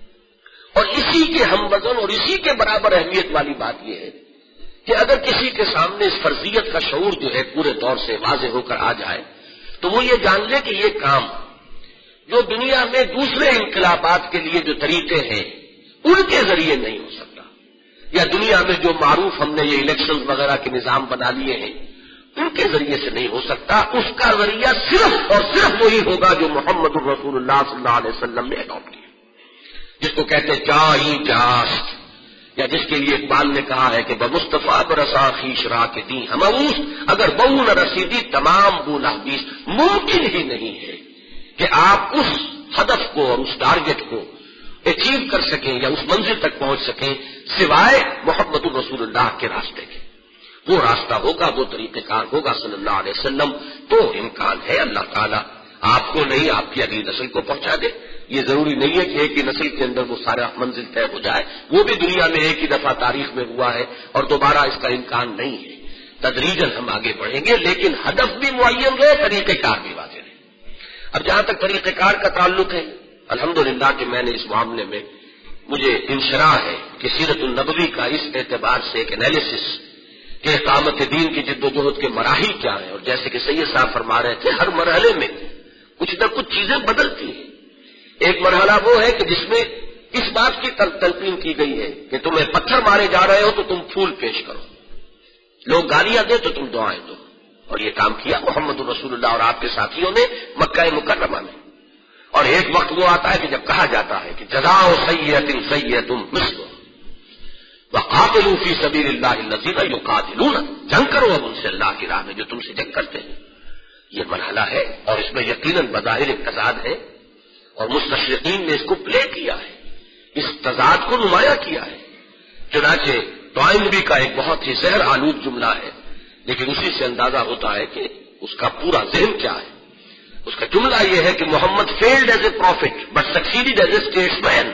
اور اسی کے ہم وزن اور اسی کے برابر اہمیت والی بات یہ ہے کہ اگر کسی کے سامنے اس فرضیت کا شعور جو ہے پورے طور سے واضح ہو کر آ جائے تو وہ یہ جان لے کہ یہ کام جو دنیا میں دوسرے انقلابات کے لیے جو طریقے ہیں ان کے ذریعے نہیں ہو سکتا، یا دنیا میں جو معروف ہم نے یہ الیکشن وغیرہ کے نظام بنا لیے ہیں ان کے ذریعے سے نہیں ہو سکتا، اس کا ذریعہ صرف اور صرف وہی ہوگا جو محمد الرسول اللہ صلی اللہ علیہ وسلم نے اڈاپٹ کیا، جس کو کہتے جائی جاست، یا جس کے لیے اقبال نے کہا ہے کہ بمصطفیٰ برسا خیش را کے دی ہموس، اگر بہو نہ رسیدی تمام بولا بیس، ممکن ہی نہیں ہے کہ آپ اس ہدف کو اور اس ٹارگٹ کو اچیو کر سکیں یا اس منزل تک پہنچ سکیں سوائے محمد الرسول اللہ کے راستے کے۔ وہ راستہ ہوگا، وہ طریقہ کار ہوگا صلی اللہ علیہ وسلم، تو امکان ہے اللہ تعالیٰ آپ کو نہیں آپ کی اگلی نسل کو پہنچا دے۔ یہ ضروری نہیں ہے کہ ایک ہی نسل کے اندر وہ سارا منزل طے ہو جائے، وہ بھی دنیا میں ایک ہی دفعہ تاریخ میں ہوا ہے اور دوبارہ اس کا امکان نہیں ہے، تدریجاً ہم آگے بڑھیں گے، لیکن ہدف بھی معین رہے، طریقہ کار بھی واضح رہے۔ اب جہاں تک طریقہ کار کا تعلق ہے، الحمدللہ کہ میں نے اس معاملے میں مجھے انشراح ہے کہ سیرت النبوی کا اس اعتبار سے ایک انالیسس کہ اقامت دین کی جد و جہد کے مراحل کیا ہیں، اور جیسے کہ سید صاحب فرما رہے تھے ہر مرحلے میں کچھ نہ کچھ چیزیں بدلتی ہیں۔ ایک مرحلہ وہ ہے کہ جس میں اس بات کی تلقین کی گئی ہے کہ تمہیں پتھر مارے جا رہے ہو تو تم پھول پیش کرو، لوگ گالیاں دیں تو تم دعائیں دو، اور یہ کام کیا محمد الرسول اللہ اور آپ کے ساتھیوں نے مکہ مکرمہ میں۔ اور ایک وقت وہ آتا ہے کہ جب کہا جاتا ہے کہ جزاء سیئۃ سیئۃ مثلہ وقاتلوا فی سبیل اللہ الذین یقاتلون، جنگ کرو اب ان سے اللہ کی راہ میں جو تم سے جنگ کرتے ہیں۔ یہ مرحلہ ہے اور اس میں یقیناً بظاہر ایک تضاد ہے، اور مستشرقین نے اس کو پلے کیا ہے۔ اس تضاد کو نمایاں کیا ہے. چنانچہ توائنبی کا ایک بہت ہی زہر آلود جملہ ہے، لیکن اسی سے اندازہ ہوتا ہے کہ اس کا پورا ذہن کیا ہے. اس کا جملہ یہ ہے کہ Muhammad failed as a prophet but succeeded as a statesman.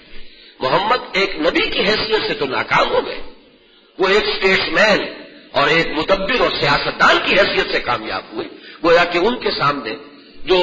Muhammad ایک نبی کی حیثیت سے تو ناکام ہو گئے، وہ ایک اسٹیٹس مین اور ایک مدبر اور سیاستدان کی حیثیت سے کامیاب ہوئے. گویا کہ ان کے سامنے جو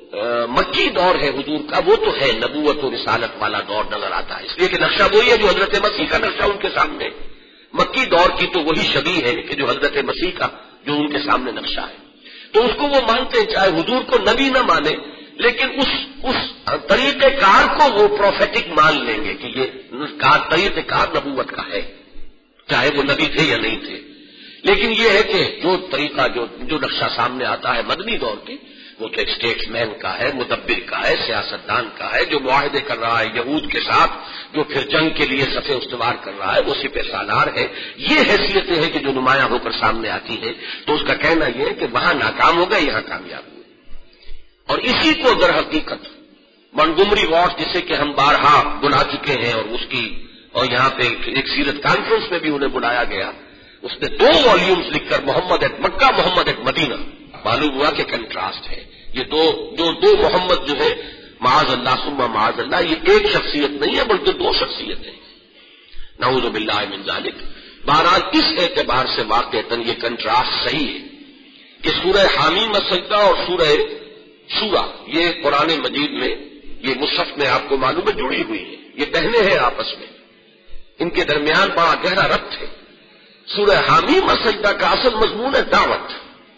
مکی دور ہے حضور کا، وہ تو ہے نبوت و رسالت والا دور نظر آتا ہے، اس لیے کہ نقشہ وہی ہے جو حضرت مسیح کا نقشہ ان کے سامنے. مکی دور کی تو وہی شبیہ ہے کہ جو حضرت مسیح کا جو ان کے سامنے نقشہ ہے. تو اس کو وہ مانتے ہیں، چاہے حضور کو نبی نہ مانے، لیکن اس اس طریقہ کار کو وہ پروفیٹک مان لیں گے کہ یہ طریقہ کار نبوت کا ہے، چاہے وہ نبی تھے یا نہیں تھے. لیکن یہ ہے کہ جو طریقہ جو جو نقشہ سامنے آتا ہے مدنی دور کے، وہ تو ایک اسٹیٹس مین کا ہے، مدبر کا ہے، سیاستدان کا ہے، جو معاہدے کر رہا ہے یہود کے ساتھ، جو پھر جنگ کے لیے صفیں استوار کر رہا ہے، وہ سپہ سالار ہے. یہ حیثیتیں ہیں کہ جو نمایاں ہو کر سامنے آتی ہیں. تو اس کا کہنا یہ ہے کہ وہاں ناکام ہو گئے، یہاں کامیاب ہوئے. اور اسی کو در حقیقت منگومری واٹ، جسے کہ ہم بارہا بلا چکے ہیں، اور اس کی اور یہاں پہ ایک سیرت کانفرنس میں بھی انہیں بلایا گیا، اس نے دو والیومز لکھ کر محمد ایک مکہ محمد ایک مدینہ، معلوم ہوا کہ کنٹراسٹ ہے. یہ دو جو دو محمد جو ہے معاذ اللہ ثم معاذ اللہ، یہ ایک شخصیت نہیں ہے بلکہ دو شخصیتیں، نعوذ باللہ من ذالک. بہرحال اس اعتبار سے واقعتاً یہ کنٹراسٹ صحیح ہے کہ سورہ حامیم السجدہ اور سورہ شورا یہ قرآن مجید میں، یہ مصحف میں آپ کو معلوم ہے جڑی ہوئی ہے، یہ بہنیں ہیں آپس میں، ان کے درمیان بڑا گہرا ربط ہے. سورہ حامیم السجدہ کا اصل مضمون ہے دعوت.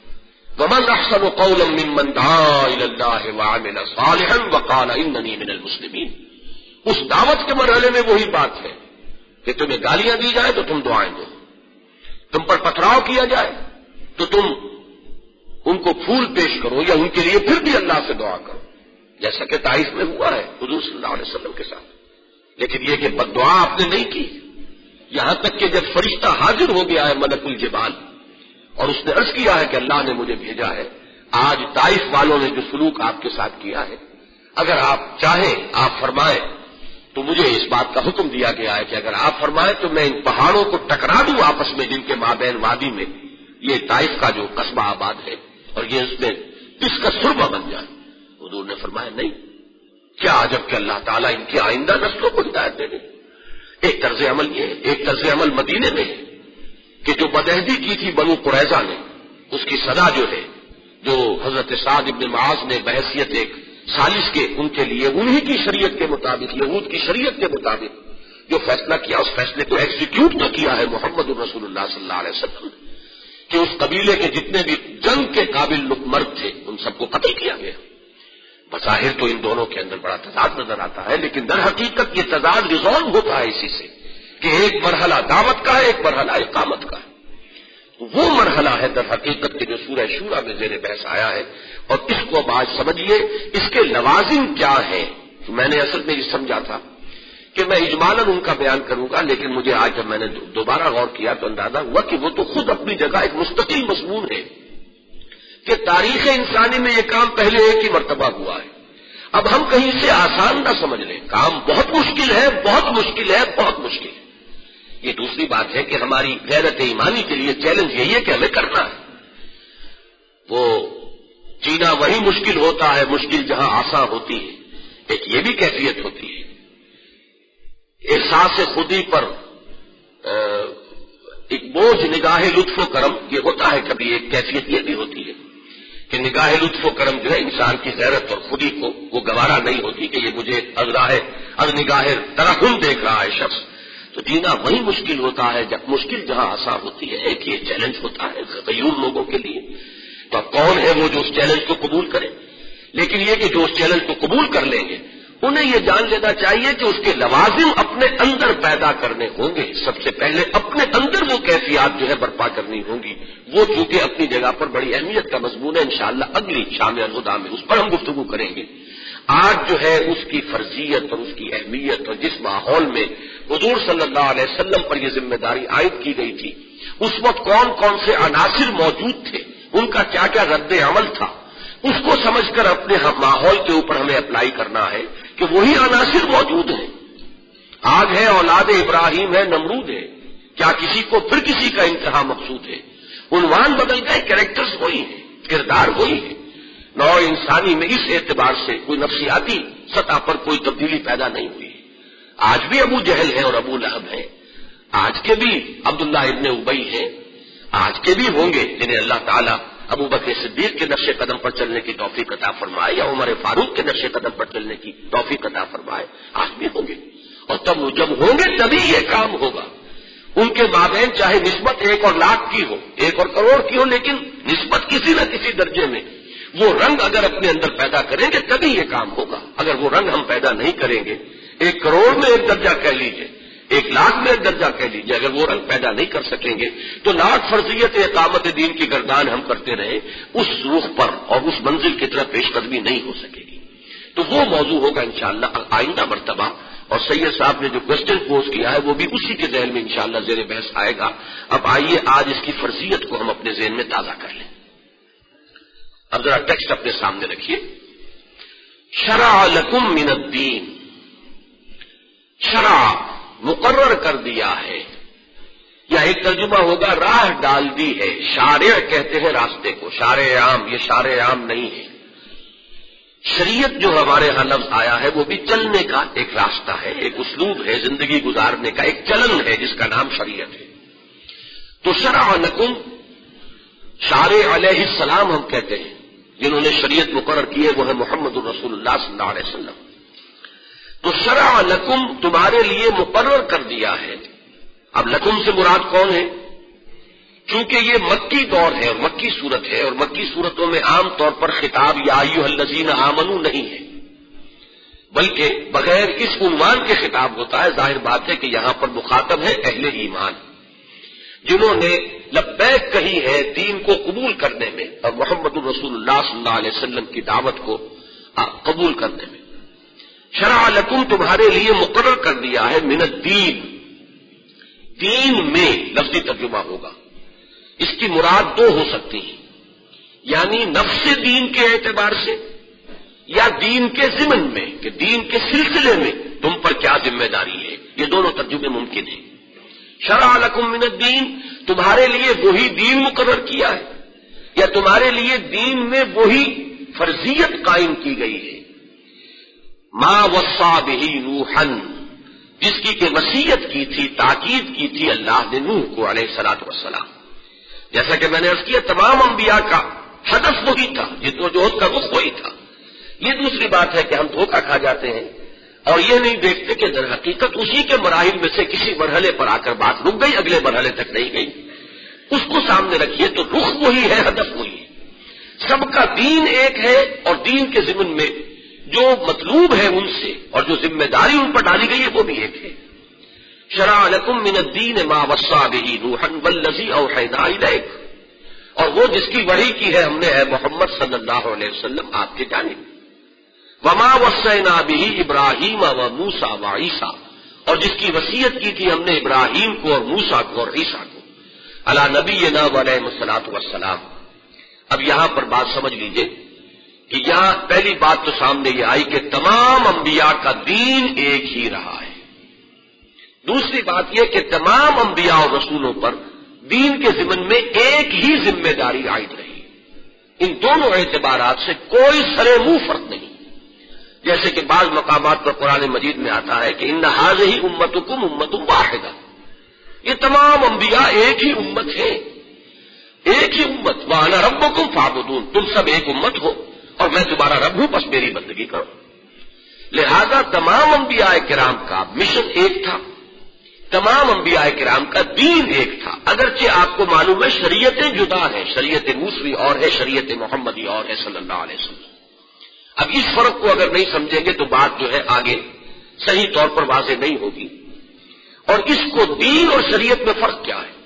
ومن احسن قولا ممن دعا الى الله وعمل صالحا وقال انني من المسلمين. اس دعوت کے مرحلے میں وہی بات ہے کہ تمہیں گالیاں دی جائیں تو تم دعائیں دو، تم پر پتھراؤ کیا جائے تو تم ان کو پھول پیش کرو یا ان کے لیے پھر بھی اللہ سے دعا کرو، جیسا کہ طائف میں ہوا ہے حضور صلی اللہ علیہ وسلم کے ساتھ. لیکن یہ کہ بد دعا آپ نے نہیں کی، یہاں تک کہ جب فرشتہ حاضر ہو گیا ہے ملک الجبال اور اس نے عرض کیا ہے کہ اللہ نے مجھے بھیجا ہے، آج طائف والوں نے جو سلوک آپ کے ساتھ کیا ہے، اگر آپ چاہیں آپ فرمائیں تو مجھے اس بات کا حکم دیا گیا ہے کہ اگر آپ فرمائیں تو میں ان پہاڑوں کو ٹکرا دوں آپس میں، جن کے مابین وادی میں یہ طائف کا جو قصبہ آباد ہے، اور یہ اس میں اس کا سرما بن جائے. حضور نے فرمایا نہیں، کیا عجب کہ اللہ تعالیٰ ان کی آئندہ نسلوں کو ہدایت دے دے. ایک طرز عمل یہ ہے، ایک طرز عمل مدینے میں ہے کہ جو بدعہدی کی تھی بنو قریظہ نے، اس کی سزا جو ہے، جو حضرت سعد ابن معاذ نے بحیثیت ایک سالس کے ان کے لیے انہی کی شریعت کے مطابق، یہود کی شریعت کے مطابق جو فیصلہ کیا، اس فیصلے کو ایگزیکیوٹ تو کیا ہے محمد الرسول اللہ صلی اللہ علیہ وسلم کہ اس قبیلے کے جتنے بھی جنگ کے قابل مرد تھے ان سب کو قتل کیا گیا. بظاہر تو ان دونوں کے اندر بڑا تضاد نظر آتا ہے، لیکن در حقیقت یہ تضاد ریزالو ہوتا ہے اسی سے کہ ایک مرحلہ دعوت کا ہے، ایک مرحلہ اقامت کا ہے. وہ مرحلہ ہے در حقیقت کے جو سورہ شورا میں زیر بحث آیا ہے، اور اس کو اب آج سمجھیے اس کے لوازم کیا ہیں. میں نے اصل میں یہ سمجھا تھا کہ میں اجمالاً ان کا بیان کروں گا، لیکن مجھے آج جب میں نے دوبارہ غور کیا تو اندازہ ہوا کہ وہ تو خود اپنی جگہ ایک مستقل مضمون ہے کہ تاریخ انسانی میں یہ کام پہلے ایک ہی مرتبہ ہوا ہے. اب ہم کہیں سے آسان نہ سمجھ لیں، کام بہت مشکل ہے، بہت مشکل ہے، بہت مشکل ہے. یہ دوسری بات ہے کہ ہماری غیرت ایمانی کے لیے چیلنج یہی ہے کہ ہمیں کرنا ہے. وہ جینا وہی مشکل ہوتا ہے مشکل جہاں آسان ہوتی ہے. ایک یہ بھی کیفیت ہوتی ہے، احساس خودی پر ایک بوجھ نگاہ لطف و کرم، یہ ہوتا ہے کبھی. ایک کیفیت یہ بھی ہوتی ہے کہ نگاہ لطف و کرم جو ہے انسان کی غیرت اور خودی کو وہ گوارا نہیں ہوتی کہ یہ مجھے از راہ از نگاہ ترحم دیکھ رہا ہے شخص. تو جینا وہی مشکل ہوتا ہے جب مشکل جہاں آسان ہوتی ہے. ایک یہ چیلنج ہوتا ہے غیور لوگوں کے لیے. تو اب کون ہے وہ جو اس چیلنج کو قبول کرے؟ لیکن یہ کہ جو اس چیلنج کو قبول کر لیں گے انہیں یہ جان لینا چاہیے کہ اس کے لوازم اپنے اندر پیدا کرنے ہوں گے. سب سے پہلے اپنے اندر وہ کیفیات جو ہے برپا کرنی ہوں گی. وہ چونکہ اپنی جگہ پر بڑی اہمیت کا مضمون ہے، انشاءاللہ اگلی شام الہدیٰ میں اس پر ہم گفتگو کریں گے. آج جو ہے اس کی فرضیت اور اس کی اہمیت، اور جس ماحول میں حضور صلی اللہ علیہ وسلم پر یہ ذمہ داری عائد کی گئی تھی، اس وقت کون کون سے عناصر موجود تھے، ان کا کیا کیا رد عمل تھا، اس کو سمجھ کر اپنے ماحول کے اوپر ہمیں اپلائی کرنا ہے کہ وہی عناصر موجود ہیں آگ ہے اولاد ابراہیم ہے نمرود ہے، کیا کسی کو پھر کسی کا انتہا مقصود ہے؟ عنوان بدل گئے، کریکٹرز وہی ہیں، کردار وہی ہے۔ نوع انسانی میں اس اعتبار سے کوئی نفسیاتی سطح پر کوئی تبدیلی پیدا نہیں ہوئی۔ آج بھی ابو جہل ہے اور ابو لہب ہے، آج کے بھی عبداللہ ابن ابی ہیں، آج کے بھی ہوں گے جنہیں اللہ تعالیٰ ابو بکر صدیق کے نقش قدم پر چلنے کی توفیق عطا فرمائے یا عمر فاروق کے نقش قدم پر چلنے کی توفیق عطا فرمائے، آج بھی ہوں گے۔ اور تب جب ہوں گے تبھی یہ کام ہوگا۔ ان کے مابین چاہے نسبت ایک اور لاکھ کی ہو، ایک اور کروڑ کی ہو، لیکن نسبت کسی نہ کسی درجے میں وہ رنگ اگر اپنے اندر پیدا کریں گے تبھی یہ کام ہوگا۔ اگر وہ رنگ ہم پیدا نہیں کریں گے، ایک کروڑ میں ایک درجہ کہہ لیجئے، ایک لاکھ میں ایک درجہ کہہ لیجئے، اگر وہ رنگ پیدا نہیں کر سکیں گے تو لاکھ فرضیت اقامت دین کی گردان ہم کرتے رہے، اس رخ پر اور اس منزل کی طرف پیش قدمی نہیں ہو سکے گی۔ تو وہ موضوع ہوگا انشاءاللہ آئندہ مرتبہ، اور سید صاحب نے جو کوشچن پوز کیا ہے وہ بھی اسی کے ذہن میں انشاءاللہ زیر بحث آئے گا۔ اب آئیے آج اس کی فرضیت کو ہم اپنے ذہن میں تازہ کر لیں۔ اب ذرا ٹیکسٹ اپنے سامنے رکھیے۔ شرع لکم من الدین، شرع مقرر کر دیا ہے، یا ایک ترجمہ ہوگا راہ ڈال دی ہے۔ شارع کہتے ہیں راستے کو، شارع عام، یہ شارع عام نہیں ہے۔ شریعت جو ہمارے ہاں لفظ آیا ہے وہ بھی چلنے کا ایک راستہ ہے، ایک اسلوب ہے زندگی گزارنے کا، ایک چلن ہے جس کا نام شریعت ہے۔ تو شرع لکم، شارع علیہ السلام ہم کہتے ہیں، جنہوں نے شریعت مقرر کی ہے وہ ہے محمد الرسول اللہ صلی اللہ علیہ وسلم۔ تو شرع لکم تمہارے لیے مقرر کر دیا ہے۔ اب لکم سے مراد کون ہے؟ چونکہ یہ مکی دور ہے اور مکی صورت ہے، اور مکی صورتوں میں عام طور پر خطاب یا ایھا الذین آمنوا نہیں ہے، بلکہ بغیر اس عنوان کے خطاب ہوتا ہے۔ ظاہر بات ہے کہ یہاں پر مخاطب ہے اہل ایمان، جنہوں نے لبیک کہی ہے دین کو قبول کرنے میں اور محمد الرسول اللہ صلی اللہ علیہ وسلم کی دعوت کو قبول کرنے میں۔ شرع لکم تمہارے لیے مقرر کر دیا ہے، من الدین، دین میں لفظی ترجمہ ہوگا۔ اس کی مراد دو ہو سکتی ہیں، یعنی نفس دین کے اعتبار سے یا دین کے ضمن میں، کہ دین کے سلسلے میں تم پر کیا ذمہ داری ہے، یہ دونوں ترجمے ممکن ہیں۔ شرع لکم من الدین، تمہارے لیے وہی دین مقرر کیا ہے، یا تمہارے لیے دین میں وہی فرضیت قائم کی گئی ہے۔ ما وصى به نوحا، جس کی کہ وصیت کی تھی، تاکید کی تھی اللہ نے نوح کو علیہ الصلوۃ والسلام۔ جیسا کہ میں نے عرض کیا تمام انبیاء کا ہدف وہی تھا، جد و جہد کا رخ وہی تھا۔ یہ دوسری بات ہے کہ ہم دھوکہ کھا جاتے ہیں اور یہ نہیں دیکھتے کہ در حقیقت اسی کے مراحل میں سے کسی مرحلے پر آ کر بات رک گئی، اگلے مرحلے تک نہیں گئی۔ اس کو سامنے رکھیے تو رخ وہی ہے، ہدف وہی ہے، سب کا دین ایک ہے، اور دین کے ضمن میں جو مطلوب ہے ان سے اور جو ذمہ داری ان پر ڈالی گئی ہے وہ بھی ایک ہے۔ شرع لکم من الدین ما وصى به نوحا والذی اوحینا الیک، اور وہ جس کی وحی کی ہے ہم نے اے محمد صلی اللہ علیہ وسلم آپ کی جانب۔ وما وصینا به ابراہیم وموسیٰ وعیسیٰ، اور جس کی وصیت کی تھی ہم نے ابراہیم کو اور موسیٰ کو اور عیسیٰ کو، علی نبینا علیہ الصلوۃ والسلام۔ اب یہاں پر بات سمجھ لیجئے کہ یہاں پہلی بات تو سامنے یہ آئی کہ تمام انبیاء کا دین ایک ہی رہا ہے۔ دوسری بات یہ کہ تمام انبیاء اور رسولوں پر دین کے ضمن میں ایک ہی ذمہ داری عائد رہی۔ ان دونوں اعتبارات سے کوئی سرے منہ فرق نہیں، جیسے کہ بعض مقامات پر قرآن مجید میں آتا ہے کہ ان ھذہ امتکم امۃ واحدہ، یہ تمام انبیاء ایک ہی امت ہے، ایک ہی امت، وانا ربکم فاعبدون، تم سب ایک امت ہو اور میں تمہارا رب ہوں، بس میری بندگی کرو۔ لہذا تمام انبیاء کرام کا مشن ایک تھا، تمام انبیاء کرام کا دین ایک تھا، اگرچہ آپ کو معلوم ہے شریعتیں جدا ہیں، شریعت موسوی اور ہے، شریعت محمدی اور ہے صلی اللہ علیہ وسلم۔ اب اس فرق کو اگر نہیں سمجھیں گے تو بات جو ہے آگے صحیح طور پر واضح نہیں ہوگی۔ اور اس کو دین اور شریعت میں فرق کیا ہے؟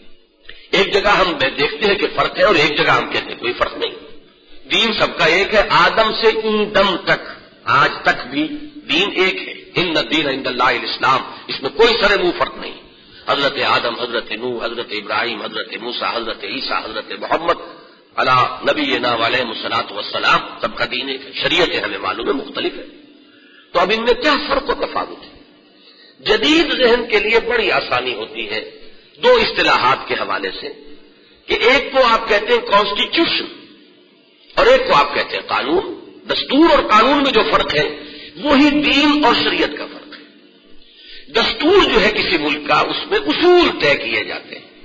ایک جگہ ہم دیکھتے ہیں کہ فرق ہے اور ایک جگہ ہم کہتے ہیں کوئی فرق نہیں۔ دین سب کا ایک ہے، آدم سے ان دم تک، آج تک بھی دین ایک ہے۔ ان الدین عند اللہ الاسلام، اس میں کوئی سر منہ فرق نہیں۔ حضرت آدم، حضرت نوح، حضرت ابراہیم، حضرت موسیٰ، حضرت عیسیٰ، حضرت محمد علی نبینا علیہ الصلوۃ والسلام، سب کا دین ایک ہے۔ شریعتیں ہمیں معلوم ہے مختلف ہے، تو اب ان میں کیا فرق و تفاوت ہے؟ جدید ذہن کے لیے بڑی آسانی ہوتی ہے دو اصطلاحات کے حوالے سے کہ ایک کو آپ کہتے ہیں کانسٹیٹیوشن اور ایک کو آپ کہتے ہیں قانون. دستور اور قانون میں جو فرق ہے وہی دین اور شریعت کا فرق ہے. دستور جو ہے کسی ملک کا اس میں اصول طے کیے جاتے ہیں,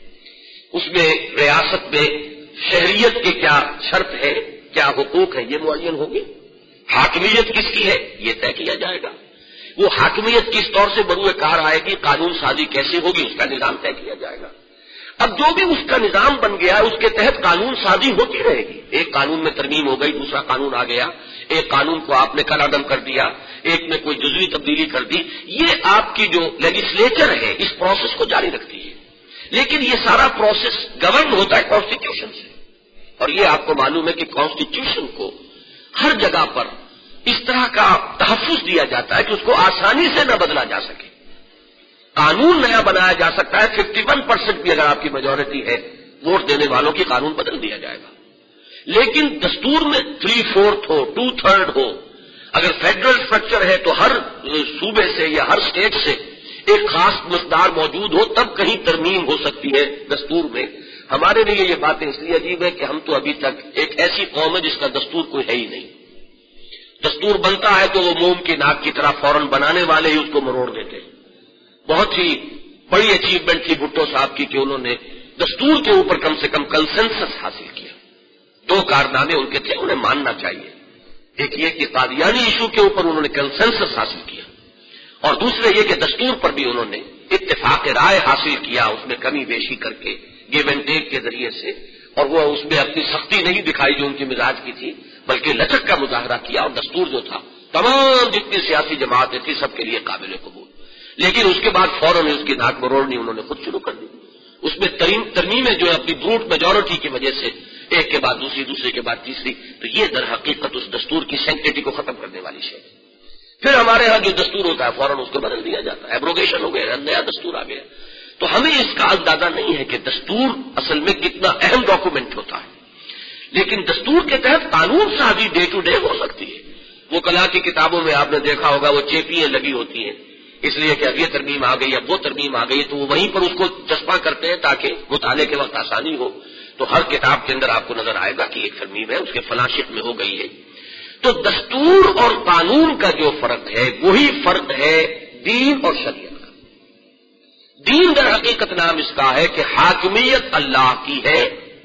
اس میں ریاست میں شہریت کے کیا شرط ہے, کیا حقوق ہے, یہ معین ہوگی. حاکمیت کس کی ہے یہ طے کیا جائے گا. وہ حاکمیت کس طور سے بروئے کار آئے گی, قانون سازی کیسے ہوگی, اس کا نظام طے کیا جائے گا. اب جو بھی اس کا نظام بن گیا اس کے تحت قانون سازی ہوتی رہے گی. ایک قانون میں ترمیم ہو گئی, دوسرا قانون آ گیا, ایک قانون کو آپ نے کل عدم کر دیا, ایک میں کوئی جزوی تبدیلی کر دی. یہ آپ کی جو لیجسلیچر ہے اس پروسیس کو جاری رکھتی ہے. لیکن یہ سارا پروسیس گورن ہوتا ہے کانسٹیٹیوشن سے, اور یہ آپ کو معلوم ہے کہ کانسٹیٹیوشن کو ہر جگہ پر اس طرح کا تحفظ دیا جاتا ہے کہ اس کو آسانی سے نہ بدلا جا سکے. قانون نیا بنایا جا سکتا ہے, ففٹی ون پرسینٹ بھی اگر آپ کی میجورٹی ہے ووٹ دینے والوں کی, قانون بدل دیا جائے گا. لیکن دستور میں تھری فورتھ ہو, ٹو تھرڈ ہو, اگر فیڈرل اسٹرکچر ہے تو ہر صوبے سے یا ہر اسٹیٹ سے ایک خاص مقدار موجود ہو تب کہیں ترمیم ہو سکتی ہے دستور میں. ہمارے لیے یہ باتیں اس لیے عجیب ہے کہ ہم تو ابھی تک ایک ایسی قوم ہے جس کا دستور کوئی ہے ہی نہیں. دستور بنتا ہے تو وہ موم کی ناک کی طرح فوراً بنانے والے ہی اس کو مروڑ دیتے ہیں. بہت ہی بڑی اچیومنٹ تھی بھٹو صاحب کی کہ انہوں نے دستور کے اوپر کم سے کم کنسنسس حاصل کیا. دو کارنامے ان کے تھے, انہیں ماننا چاہیے. ایک یہ کہ قادیانی ایشو کے اوپر انہوں نے کنسنسس حاصل کیا, اور دوسرے یہ کہ دستور پر بھی انہوں نے اتفاق رائے حاصل کیا, اس میں کمی بیشی کر کے گیو اینڈ ٹیک کے ذریعے سے, اور وہ اس میں اپنی سختی نہیں دکھائی جو ان کی مزاج کی تھی, بلکہ لچک کا مظاہرہ کیا. اور دستور جو تھا تمام جتنی سیاسی جماعتیں تھیں سب کے لیے قابل قبول. لیکن اس کے بعد فوراً اس کی ناک مروڑنی انہوں نے خود شروع کر دی. اس میں ترمیمیں جو ہے اپنی بروٹ میجورٹی کی وجہ سے ایک کے بعد دوسری, دوسرے کے بعد تیسری, تو یہ در حقیقت اس دستور کی سینکٹیٹی کو ختم کرنے والی شے. پھر ہمارے ہاں جو دستور ہوتا ہے فوراً اس کو بدل دیا جاتا ہے, ایبروگیشن ہو گیا, نیا دستور آ گیا. تو ہمیں اس کا اندازہ نہیں ہے کہ دستور اصل میں کتنا اہم ڈاکومنٹ ہوتا ہے. لیکن دستور کے تحت قانون سازی ڈے ٹو ڈے ہو سکتی ہے. وہ کلا کی کتابوں میں آپ نے دیکھا ہوگا وہ چیپیاں لگی ہوتی ہیں, اس لیے کہ اب یہ ترمیم آ گئی, اب وہ ترمیم آ گئی, تو وہ وہیں پر اس کو چسپاں کرتے ہیں تاکہ مطالعے کے وقت آسانی ہو. تو ہر کتاب کے اندر آپ کو نظر آئے گا کہ ایک ترمیم ہے, اس کے فلاں شق میں ہو گئی ہے. تو دستور اور قانون کا جو فرق ہے وہی فرق ہے دین اور شریعت کا. دین در حقیقت نام اس کا ہے کہ حاکمیت اللہ کی ہے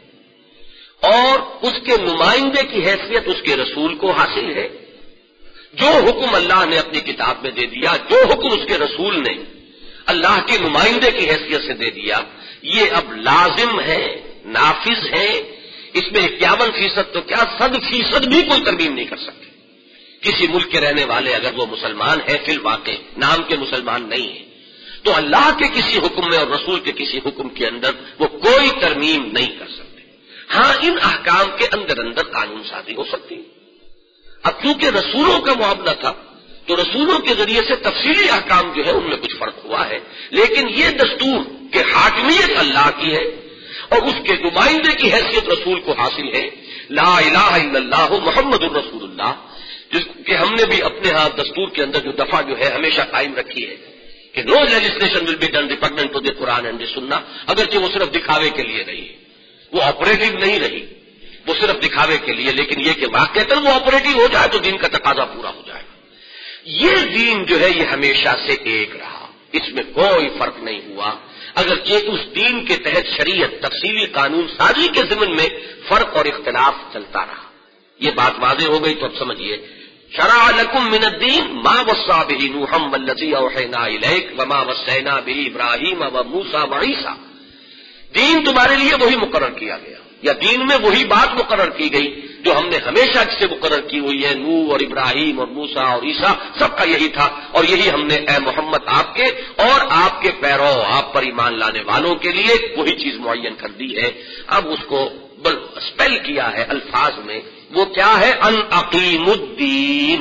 اور اس کے نمائندے کی حیثیت اس کے رسول کو حاصل ہے. جو حکم اللہ نے اپنی کتاب میں دے دیا, جو حکم اس کے رسول نے اللہ کے نمائندے کی حیثیت سے دے دیا, یہ اب لازم ہے, نافذ ہے. اس میں اکیاون فیصد تو کیا صد فیصد بھی کوئی ترمیم نہیں کر سکتے. کسی ملک کے رہنے والے اگر وہ مسلمان ہے فی الواقع, نام کے مسلمان نہیں ہے, تو اللہ کے کسی حکم میں اور رسول کے کسی حکم کے اندر وہ کوئی ترمیم نہیں کر سکتے. ہاں ان احکام کے اندر اندر قانون سازی ہو سکتی ہے. اب کیونکہ رسولوں کا معاملہ تھا تو رسولوں کے ذریعے سے تفصیلی احکام جو ہے ان میں کچھ فرق ہوا ہے, لیکن یہ دستور کہ حاکمیت اللہ کی ہے اور اس کے نمائندے کی حیثیت رسول کو حاصل ہے. لا الہ الا اللہ محمد الرسول اللہ, جس کہ ہم نے بھی اپنے ہاں دستور کے اندر جو دفعہ جو ہے ہمیشہ قائم رکھی ہے کہ no legislation will be done repugnant to the Quran and the Sunnah, اگرچہ وہ صرف دکھاوے کے لیے رہی, وہ آپریٹو نہیں رہی, وہ صرف دکھاوے کے لیے, لیکن یہ کہ واقعتاً وہ آپریٹو ہو جائے تو دین کا تقاضا پورا ہو جائے. یہ دین جو ہے یہ ہمیشہ سے ایک رہا, اس میں کوئی فرق نہیں ہوا. اگرچہ اس دین کے تحت شریعت تفصیلی قانون سازی کے ضمن میں فرق اور اختلاف چلتا رہا. یہ بات واضح ہو گئی تو اب سمجھیے. شرع لکم من الدین ما وصى به نوحا والذی اوحینا الیک وما وصینا به ابراہیم وموسیٰ وعیسیٰ. دین تمہارے لیے وہی مقرر کیا گیا, یا دین میں وہی بات مقرر کی گئی جو ہم نے ہمیشہ سے مقرر کی ہوئی ہے. نوح اور ابراہیم اور موسیٰ اور عیسیٰ سب کا یہی تھا, اور یہی ہم نے اے محمد آپ کے اور آپ کے پیرو, آپ پر ایمان لانے والوں کے لیے وہی چیز معین کر دی ہے. اب اس کو اسپیل کیا ہے الفاظ میں, وہ کیا ہے؟ ان اقیم الدین,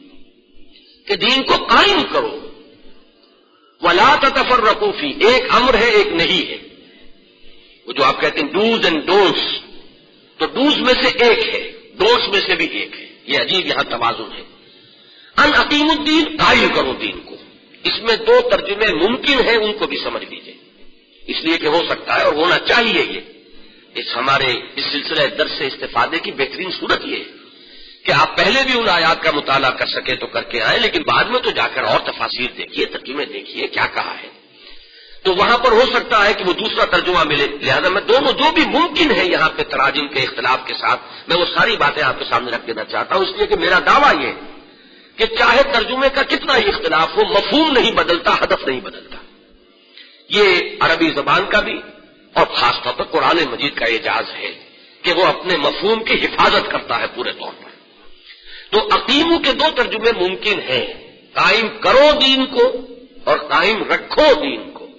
کہ دین کو قائم کرو. ولا تتفرقوا فی, ایک امر ہے ایک نہیں ہے. وہ جو آپ کہتے ہیں ڈوز اینڈ ڈونٹس, تو ڈوز میں سے ایک ہے, ڈونٹس میں سے بھی ایک ہے. یہ عجیب یہاں توازن ہے. ان اقیم الدین, قائم کرو دین کو. اس میں دو ترجمے ممکن ہیں، ان کو بھی سمجھ لیجیے، اس لیے کہ ہو سکتا ہے اور ہونا چاہیے۔ یہ اس ہمارے اس سلسلہ درس سے استفادے کی بہترین صورت یہ ہے کہ آپ پہلے بھی ان آیات کا مطالعہ کر سکیں تو کر کے آئیں، لیکن بعد میں تو جا کر اور تفاسیر دیکھیے، ترجمے دیکھیے کیا کہا ہے، تو وہاں پر ہو سکتا ہے کہ وہ دوسرا ترجمہ ملے۔ لہذا میں دونوں جو بھی ممکن ہے یہاں پہ تراجم کے اختلاف کے ساتھ میں وہ ساری باتیں آپ کے سامنے رکھ دینا چاہتا ہوں، اس لیے کہ میرا دعویٰ یہ ہے کہ چاہے ترجمے کا کتنا ہی اختلاف ہو، مفہوم نہیں بدلتا، ہدف نہیں بدلتا۔ یہ عربی زبان کا بھی اور خاص طور پر قرآن مجید کا اعجاز ہے کہ وہ اپنے مفہوم کی حفاظت کرتا ہے پورے طور پر۔ تو اقیمو کے دو ترجمے ممکن ہیں، قائم کرو دین کو اور قائم رکھو دین کو،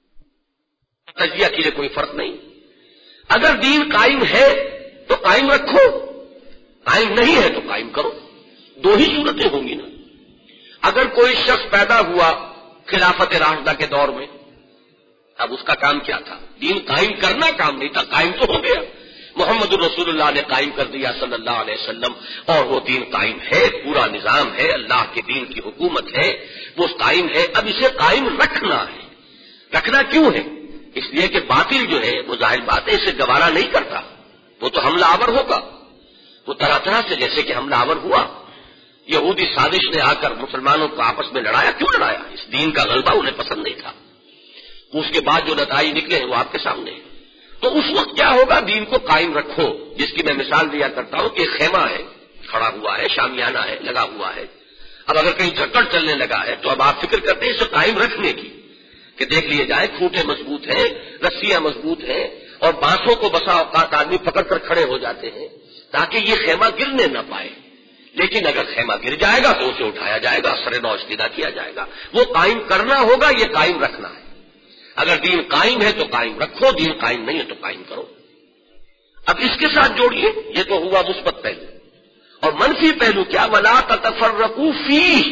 تجزیہ کیجیے، کوئی فرق نہیں۔ اگر دین قائم ہے تو قائم رکھو، قائم نہیں ہے تو قائم کرو، دو ہی صورتیں ہوں گی نا۔ اگر کوئی شخص پیدا ہوا خلافت راشدہ کے دور میں، اب اس کا کام کیا تھا؟ دین قائم کرنا کام نہیں تھا، قائم تو ہو گیا، محمد الرسول اللہ نے قائم کر دیا صلی اللہ علیہ وسلم، اور وہ دین قائم ہے، پورا نظام ہے، اللہ کے دین کی حکومت ہے، وہ قائم ہے۔ اب اسے قائم رکھنا ہے۔ رکھنا کیوں ہے؟ اس لیے کہ باطل جو ہے وہ ظاہر بات ہے اسے گوارا نہیں کرتا، وہ تو حملہ آور ہوگا، وہ طرح طرح سے جیسے کہ حملہ آور ہوا۔ یہودی سازش نے آ کر مسلمانوں کو آپس میں لڑایا، کیوں لڑایا؟ اس دین کا غلبہ انہیں پسند نہیں تھا۔ اس کے بعد جو نتائج نکلے ہیں وہ آپ کے سامنے ہیں۔ تو اس وقت کیا ہوگا؟ دین کو قائم رکھو، جس کی میں مثال دیا کرتا ہوں کہ خیمہ ہے، کھڑا ہوا ہے، شامیانہ ہے، لگا ہوا ہے۔ اب اگر کہیں جھکڑ چلنے لگا ہے تو اب آپ فکر کرتے ہیں اسے قائم رکھنے کی، کہ دیکھ لیے جائے کھوٹے مضبوط ہیں، رسیاں مضبوط ہیں، اور بانسوں کو بسا اوقات آدمی پکڑ کر کھڑے ہو جاتے ہیں تاکہ یہ خیمہ گرنے نہ پائے۔ لیکن اگر خیمہ گر جائے گا تو اسے اٹھایا جائے گا، سر نو اشتدا کیا جائے گا۔ وہ قائم کرنا ہوگا، یہ قائم رکھنا ہے۔ اگر دین قائم ہے تو قائم رکھو، دین قائم نہیں ہے تو قائم کرو۔ اب اس کے ساتھ جوڑیے، یہ تو ہوا مثبت پہلو، اور منفی پہلو کیا؟ وَلَا تَتَفَرَّقُوا فِيهِ،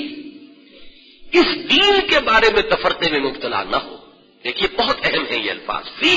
اس دین کے بارے میں تفرقے میں مبتلا نہ ہو۔ دیکھیے بہت اہم ہے یہ الفاظ، فی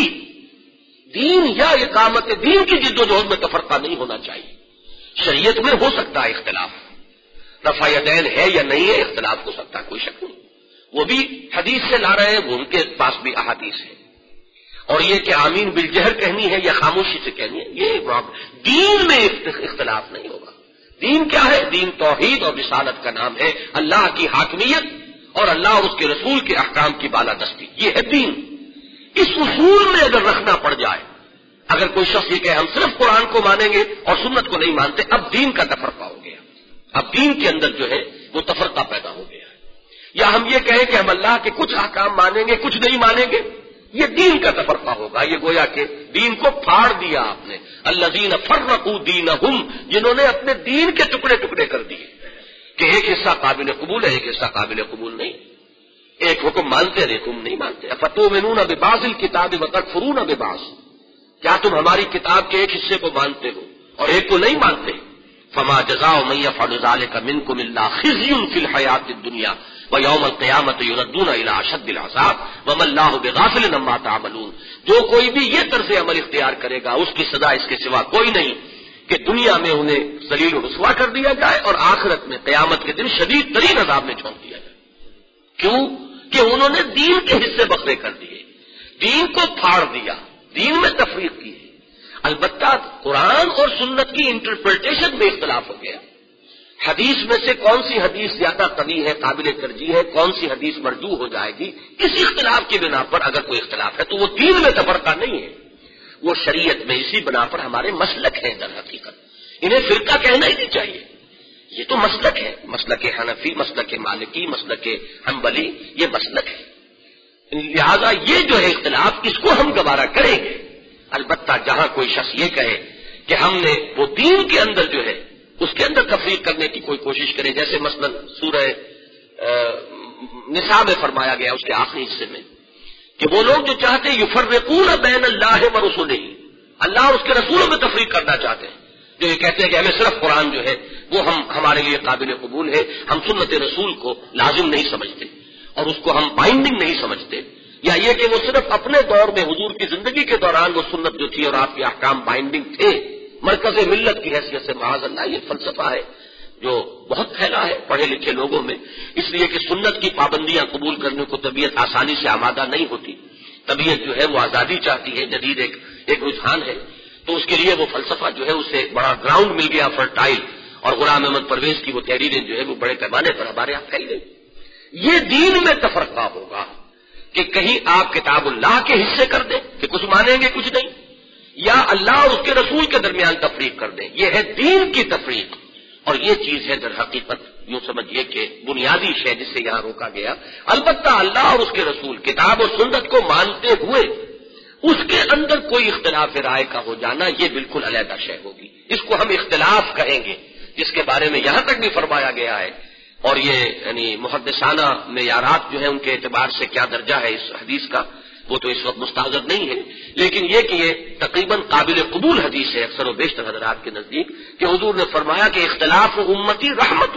دین یا اقامت دین کی جد و جہد میں تفرقہ نہیں ہونا چاہیے۔ شریعت میں ہو سکتا ہے اختلاف، رفع یدین ہے یا نہیں ہے، اختلاف ہو سکتا ہے، کوئی شک نہیں، وہ بھی حدیث سے لا رہے ہیں، وہ ان کے پاس بھی احادیث ہے۔ اور یہ کہ آمین بالجہر کہنی ہے یا خاموشی سے کہنی ہے، یہ دین میں اختلاف نہیں ہوگا۔ دین کیا ہے؟ دین توحید اور رسالت کا نام ہے، اللہ کی حاکمیت اور اللہ اور اس کے رسول کے احکام کی بالادستی، یہ ہے دین۔ اس اصول میں اگر رکھنا پڑ جائے، اگر کوئی شخص یہ کہ ہم صرف قرآن کو مانیں گے اور سنت کو نہیں مانتے، اب دین کا تفرقہ ہو گیا، اب دین کے اندر جو ہے وہ تفرقہ پیدا ہو گیا ہے۔ یا ہم یہ کہیں کہ ہم اللہ کے کچھ احکام مانیں گے، کچھ نہیں مانیں گے، یہ دین کا تفرقہ ہوگا۔ یہ گویا کہ دین کو پھاڑ دیا آپ نے، الذین فرقوا دینہم، جنہوں نے اپنے دین کے ٹکڑے ٹکڑے کر دیے کہ ایک حصہ قابل قبول ہے، ایک حصہ قابل قبول نہیں، ایک حکم مانتے ہیں، ایک حکم نہیں مانتے۔ افتؤمنون ببعض الکتاب وتکفرون ببعض، کیا تم ہماری کتاب کے ایک حصے کو مانتے ہو اور ایک کو نہیں مانتے؟ فما جزاء من يفعل ذلك منكم الا خزي في الحياة الدنيا ويوم القيامة يردون الى اشد العذاب وما الله بغافل عما تعملون۔ جو کوئی بھی یہ طرز عمل اختیار کرے گا اس کی سزا اس کے سوا کوئی نہیں کہ دنیا میں انہیں ذلیل و رسوا کر دیا جائے اور آخرت میں قیامت کے دن شدید ترین عذاب میں جھونک دیا جائے۔ کیوں؟ کہ انہوں نے دین کے حصے بکھرے کر دیے، دین کو پھاڑ دیا، دین میں تفریق کی ہے۔ البتہ قرآن اور سنت کی انٹرپریٹیشن میں اختلاف ہو گیا، حدیث میں سے کون سی حدیث زیادہ قوی ہے، قابل ترجیح ہے، کون سی حدیث مرجوح ہو جائے گی، اس اختلاف کی بنا پر اگر کوئی اختلاف ہے تو وہ دین میں تفرقہ نہیں ہے، وہ شریعت میں اسی بنا پر ہمارے مسلک ہیں۔ در حقیقت انہیں فرقہ کہنا ہی نہیں چاہیے، یہ تو مسلک ہے، مسلک حنفی، مسلک مالکی، مسلک حنبلی، یہ مسلک ہے۔ لہذا یہ جو ہے اختلاف، اس کو ہم گوارا کریں گے۔ البتہ جہاں کوئی شخص یہ کہے کہ ہم نے وہ دین کے اندر جو ہے اس کے اندر تفریق کرنے کی کوئی کوشش کرے، جیسے مثلا سورہ نساء میں فرمایا گیا اس کے آخری حصے میں کہ وہ لوگ جو چاہتے ہیں یفرقون بین اللہ و رسولہ، اللہ اور اس کے رسولوں میں تفریق کرنا چاہتے ہیں، جو یہ کہتے ہیں کہ ہمیں صرف قرآن جو ہے وہ ہم ہمارے لیے قابل قبول ہے، ہم سنت رسول کو لازم نہیں سمجھتے اور اس کو ہم بائنڈنگ نہیں سمجھتے، یا یہ کہ وہ صرف اپنے دور میں حضور کی زندگی کے دوران وہ سنت جو تھی اور آپ کے احکام بائنڈنگ تھے، مرکز ملت کی حیثیت سے، معاذ اللہ یہ فلسفہ ہے جو بہت پھیلا ہے پڑھے لکھے لوگوں میں، اس لیے کہ سنت کی پابندیاں قبول کرنے کو طبیعت آسانی سے آمادہ نہیں ہوتی، طبیعت جو ہے وہ آزادی چاہتی ہے، جدید ایک ایک رجحان ہے، تو اس کے لیے وہ فلسفہ جو ہے اسے بڑا گراؤنڈ مل گیا فرٹائل، اور غلام احمد پرویز کی وہ تحریریں جو ہے وہ بڑے پیمانے پر ہمارے یہاں پھیل گئی۔ یہ دین میں تفرقہ ہوگا کہ کہیں آپ کتاب اللہ کے حصے کر دیں کہ کچھ مانیں گے کچھ نہیں، یا اللہ اور اس کے رسول کے درمیان تفریق کر دیں، یہ ہے دین کی تفریق، اور یہ چیز ہے در حقیقت یوں سمجھیے کہ بنیادی شے جس سے یہاں روکا گیا۔ البتہ اللہ اور اس کے رسول کتاب اور سنت کو مانتے ہوئے اس کے اندر کوئی اختلاف رائے کا ہو جانا یہ بالکل علیحدہ شے ہوگی، اس کو ہم اختلاف کہیں گے، جس کے بارے میں یہاں تک بھی فرمایا گیا ہے، اور یہ یعنی محدثانہ معیارات جو ہے ان کے اعتبار سے کیا درجہ ہے اس حدیث کا وہ تو اس وقت مستحضر نہیں ہے، لیکن یہ کہ یہ تقریباً قابل قبول حدیث ہے اکثر و بیشتر حضرات کے نزدیک کہ حضور نے فرمایا کہ اختلاف امتی رحمت،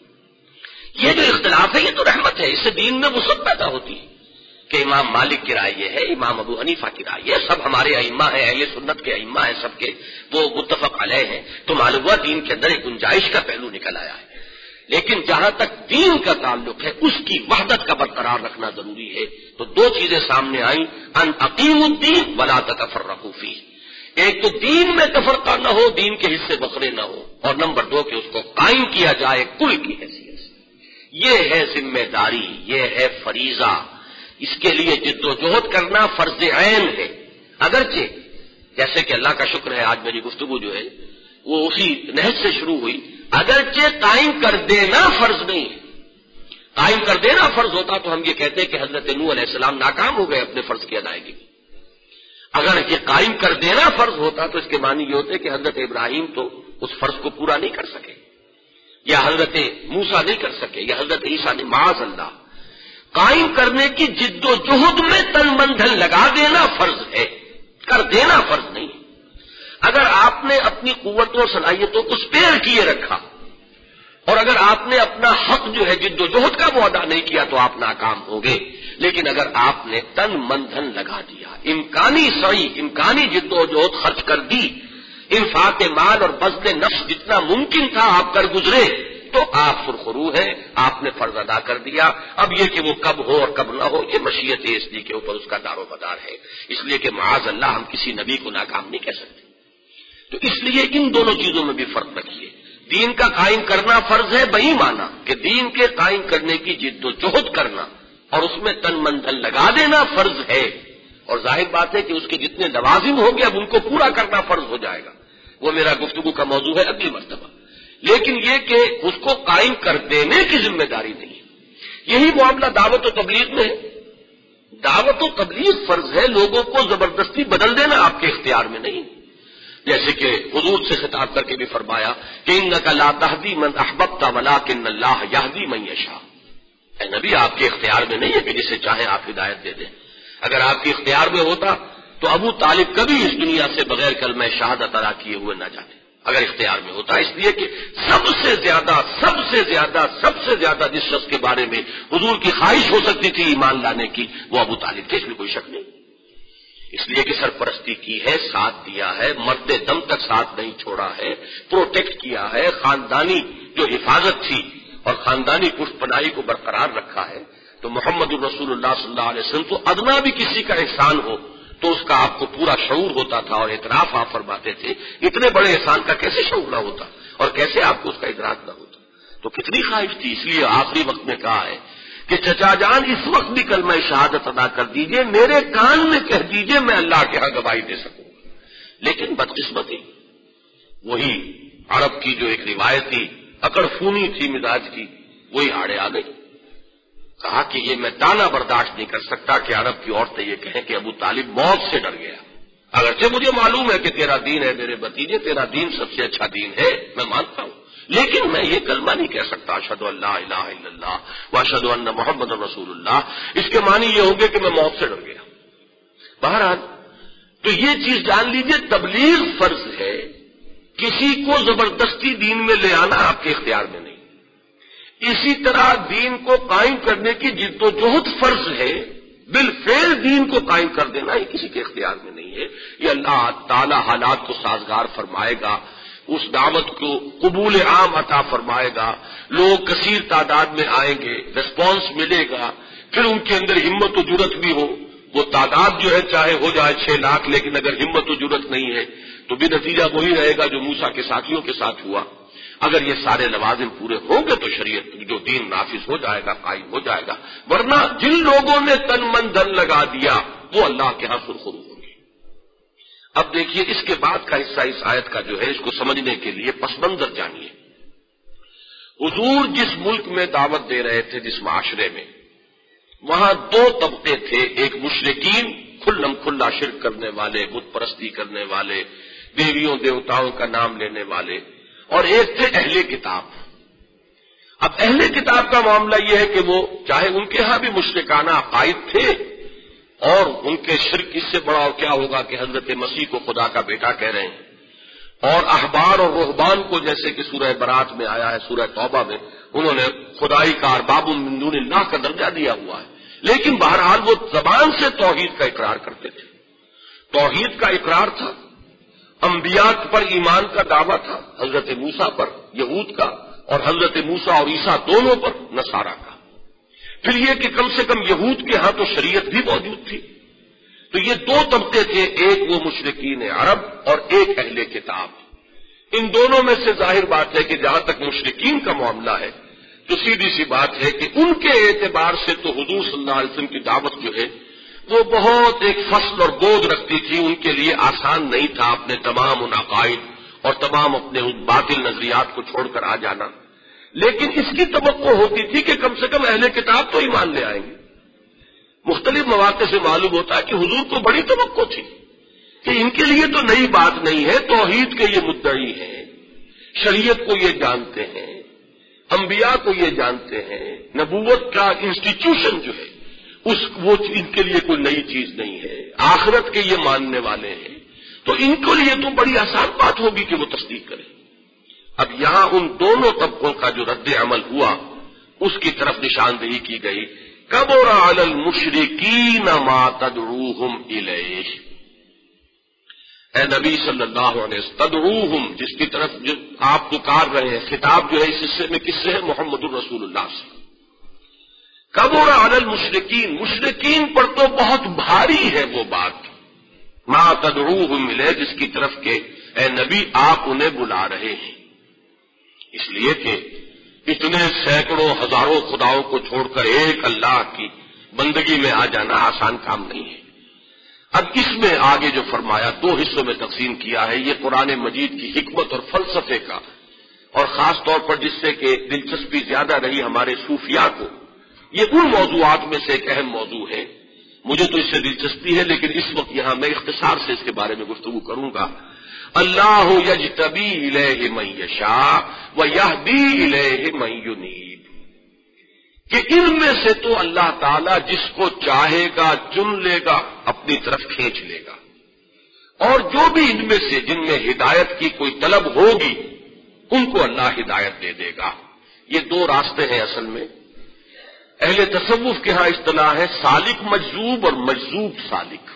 یہ جو اختلاف ہے یہ تو رحمت ہے، اس سے دین میں وسعت پیدا ہوتی ہے کہ امام مالک کی رائے یہ ہے، امام ابو حنیفہ کی رائے یہ، سب ہمارے ائمہ ہیں، اہل سنت کے ائمہ ہیں، سب کے وہ متفق علیہ ہیں، تو معلوم ہوا دین کے اندر ایک گنجائش کا پہلو نکل آیا ہے۔ لیکن جہاں تک دین کا تعلق ہے اس کی وحدت کا برقرار رکھنا ضروری ہے، تو دو چیزیں سامنے آئیں، ان اقیموا الدین ولا تتفرقوا فیہ، ایک تو دین میں تفرقہ نہ ہو، دین کے حصے بکھرے نہ ہو، اور نمبر دو کہ اس کو قائم کیا جائے کل کی حیثیت سے۔ یہ ہے ذمہ داری، یہ ہے فریضہ، اس کے لیے جد و جہد کرنا فرض عین ہے، اگرچہ جیسے کہ اللہ کا شکر ہے آج میری گفتگو جو ہے وہ اسی نہج سے شروع ہوئی، اگرچہ قائم کر دینا فرض نہیں ہے، قائم کر دینا فرض ہوتا تو ہم یہ کہتے کہ حضرت نوح علیہ السلام ناکام ہو گئے اپنے فرض کی ادائیگی میں، اگر یہ قائم کر دینا فرض ہوتا تو اس کے معنی یہ ہوتے کہ حضرت ابراہیم تو اس فرض کو پورا نہیں کر سکے، یا حضرت موسیٰ نہیں کر سکے، یا حضرت عیسیٰ نے، معاذ اللہ۔ قائم کرنے کی جد و جہد میں تن من دھن لگا دینا فرض ہے، کر دینا فرض نہیں ہے۔ اگر آپ نے اپنی قوتوں اور صلاحیتوں کو اسپیئر کیے رکھا، اور اگر آپ نے اپنا حق جو ہے جد و جہد کا وہ ادا نہیں کیا تو آپ ناکام ہو گے، لیکن اگر آپ نے تن من دھن لگا دیا، امکانی سعی، امکانی جد و جہد خرچ کر دی، انفاق مال اور بذل نفس جتنا ممکن تھا آپ کر گزرے، تو آپ سرخرو ہیں، آپ نے فرض ادا کر دیا۔ اب یہ کہ وہ کب ہو اور کب نہ ہو یہ مشیت اس دی کے اوپر اس کا دار و مدار ہے، اس لیے کہ معاذ اللہ ہم کسی نبی کو ناکام نہیں کہہ سکتے۔ تو اس لیے ان دونوں چیزوں میں بھی فرق رکھیے، دین کا قائم کرنا فرض ہے بہی معنی کہ دین کے قائم کرنے کی جد و جہد کرنا اور اس میں تن من دھن لگا دینا فرض ہے، اور ظاہر بات ہے کہ اس کے جتنے لوازم ہوں گے اب ان کو پورا کرنا فرض ہو جائے گا، وہ میرا گفتگو کا موضوع ہے اگلی مرتبہ۔ لیکن یہ کہ اس کو قائم کر دینے کی ذمہ داری نہیں ہے۔ یہی معاملہ دعوت و تبلیغ میں ہے، دعوت و تبلیغ فرض ہے، لوگوں کو زبردستی بدل دینا آپ کے اختیار میں نہیں، جیسے کہ حضور سے خطاب کر کے بھی فرمایا کہ انک لا تہدی من احببت ولکن اللہ یہدی من یشاء، اے نبی آپ کے اختیار میں نہیں ہے کہ جسے چاہیں آپ ہدایت دے دیں، اگر آپ کے اختیار میں ہوتا تو ابو طالب کبھی اس دنیا سے بغیر کلمہ شہادت ادا کیے ہوئے نہ جاتے، اگر اختیار میں ہوتا، اس لیے کہ سب سے زیادہ سب سے زیادہ سب سے زیادہ جس شخص کے بارے میں حضور کی خواہش ہو سکتی تھی ایمان لانے کی وہ ابو طالب تھے، اس میں کوئی شک نہیں، اس لیے کہ سرپرستی کی ہے، ساتھ دیا ہے، مرتے دم تک ساتھ نہیں چھوڑا ہے، پروٹیکٹ کیا ہے، خاندانی جو حفاظت تھی اور خاندانی پشت پناہی کو برقرار رکھا ہے، تو محمد الرسول اللہ صلی اللہ علیہ وسلم تو ادنا بھی کسی کا احسان ہو تو اس کا آپ کو پورا شعور ہوتا تھا اور اعتراف آپ فرماتے تھے، اتنے بڑے احسان کا کیسے شعور نہ ہوتا اور کیسے آپ کو اس کا ادراک نہ ہوتا، تو کتنی خواہش تھی، اس لیے آخری وقت میں کہا ہے کہ چچا جان اس وقت بھی کلمہ شہادت ادا کر دیجئے، میرے کان میں کہہ دیجئے میں اللہ کے ہاں گواہی دے سکوں، لیکن بدقسمتی وہی عرب کی جو ایک روایتی اکڑ فونی تھی مزاج کی وہی آڑے آ گئی، کہا کہ یہ میں تانا برداشت نہیں کر سکتا کہ عرب کی عورتیں یہ کہیں کہ ابو طالب موت سے ڈر گیا، اگرچہ مجھے معلوم ہے کہ تیرا دین ہے میرے بھتیجے، تیرا دین سب سے اچھا دین ہے، میں مانتا ہوں، لیکن میں یہ کلمہ نہیں کہہ سکتا اشہد ان لا الہ الا اللہ واشہد ان محمد رسول اللہ، اس کے معنی یہ ہوں گے کہ میں موت سے ڈر گیا۔ بہرحال تو یہ چیز جان لیجئے تبلیغ فرض ہے، کسی کو زبردستی دین میں لے آنا آپ کے اختیار میں نہیں، اسی طرح دین کو قائم کرنے کی جد و جہد فرض ہے، بالفعل دین کو قائم کر دینا یہ کسی کے اختیار میں نہیں ہے، یہ اللہ تعالی حالات کو سازگار فرمائے گا، اس دعوت کو قبول عام عطا فرمائے گا، لوگ کثیر تعداد میں آئیں گے، ریسپانس ملے گا، پھر ان کے اندر ہمت و جرت بھی ہو، وہ تعداد جو ہے چاہے ہو جائے چھ لاکھ، لیکن اگر ہمت و جرت نہیں ہے تو بھی نتیجہ وہی رہے گا جو موسیٰ کے ساتھیوں کے ساتھ ہوا۔ اگر یہ سارے لوازم پورے ہوں گے تو شریعت جو دین نافذ ہو جائے گا، قائم ہو جائے گا، ورنہ جن لوگوں نے تن من دھن لگا دیا وہ اللہ کے ہاں سرخرو ہوں گے۔ اب دیکھیے اس کے بعد کا حصہ اس آیت کا جو ہے، اس کو سمجھنے کے لیے پس منظر جانیے۔ حضور جس ملک میں دعوت دے رہے تھے، جس معاشرے میں، وہاں دو طبقے تھے، ایک مشرکین کھلم کھلا شرک کرنے والے، بت پرستی کرنے والے، دیویوں دیوتاؤں کا نام لینے والے، اور ایک تھے اہل کتاب۔ اب اہل کتاب کا معاملہ یہ ہے کہ وہ چاہے ان کے ہاں بھی مشرکانہ عقائد تھے، اور ان کے شرک اس سے بڑا اور کیا ہوگا کہ حضرت مسیح کو خدا کا بیٹا کہہ رہے ہیں، اور احبار اور رہبان کو جیسے کہ سورہ برات میں آیا ہے، سورہ توبہ میں انہوں نے خدائی کا ارباب من دون اللہ کا درجہ دیا ہوا ہے، لیکن بہرحال وہ زبان سے توحید کا اقرار کرتے تھے۔ توحید کا اقرار تھا، انبیاء پر ایمان کا دعویٰ تھا، حضرت موسیٰ پر یہود کا، اور حضرت موسیٰ اور عیسیٰ دونوں پر نصارہ کا۔ پھر یہ کہ کم سے کم یہود کے ہاں تو شریعت بھی موجود تھی۔ تو یہ دو طبقے تھے، ایک وہ مشرکین عرب اور ایک اہل کتاب۔ ان دونوں میں سے ظاہر بات ہے کہ جہاں تک مشرکین کا معاملہ ہے تو سیدھی سی بات ہے کہ ان کے اعتبار سے تو حضور صلی اللہ علیہ وسلم کی دعوت جو ہے وہ بہت ایک فصل اور گود رکھتی تھی، ان کے لیے آسان نہیں تھا اپنے تمام ان عقائد اور تمام اپنے ان باطل نظریات کو چھوڑ کر آ جانا، لیکن اس کی توقع ہوتی تھی کہ کم سے کم اہل کتاب تو ایمان لے آئیں گے۔ مختلف مواقع سے معلوم ہوتا ہے کہ حضور کو بڑی توقع تھی کہ ان کے لیے تو نئی بات نہیں ہے، توحید کے یہ مدعی ہیں، شریعت کو یہ جانتے ہیں، انبیاء کو یہ جانتے ہیں، نبوت کا انسٹیٹیوشن جو ہے اس وہ ان کے لیے کوئی نئی چیز نہیں ہے، آخرت کے یہ ماننے والے ہیں، تو ان کے لیے تو بڑی آسان بات ہوگی کہ وہ تصدیق کریں۔ اب یہاں ان دونوں طبقوں کا جو رد عمل ہوا اس کی طرف نشاندہی کی گئی۔ کبر علی المشرکین ما تدعوہم الیہ، اے نبی صلی اللہ علیہ وسلم، تدعوہم جس کی طرف جو آپ پکار رہے ہیں، خطاب جو ہے اس حصے میں کس سے ہے؟ محمد الرسول اللہ سے۔ کبر علی المشرکین، مشرکین پر تو بہت بھاری ہے وہ بات، ما تدعوہم الیہ جس کی طرف کہ اے نبی آپ انہیں بلا رہے ہیں، اس لیے کہ اتنے سینکڑوں ہزاروں خداؤں کو چھوڑ کر ایک اللہ کی بندگی میں آ جانا آسان کام نہیں ہے۔ اب اس میں آگے جو فرمایا دو حصوں میں تقسیم کیا ہے، یہ قرآن مجید کی حکمت اور فلسفے کا، اور خاص طور پر جس سے کہ دلچسپی زیادہ رہی ہمارے صوفیاء کو، یہ ان موضوعات میں سے ایک اہم موضوع ہے۔ مجھے تو اس سے دلچسپی ہے لیکن اس وقت یہاں میں اختصار سے اس کے بارے میں گفتگو کروں گا۔ اللہ یجتبی الیہ من یشاء ویہدی الیہ من ینیب، کہ ان میں سے تو اللہ تعالیٰ جس کو چاہے گا چن لے گا، اپنی طرف کھینچ لے گا، اور جو بھی ان میں سے جن میں ہدایت کی کوئی طلب ہوگی ان کو اللہ ہدایت دے دے گا۔ یہ دو راستے ہیں اصل میں۔ اہل تصوف کے ہاں اصطلاح ہے سالک مجذوب اور مجذوب سالک۔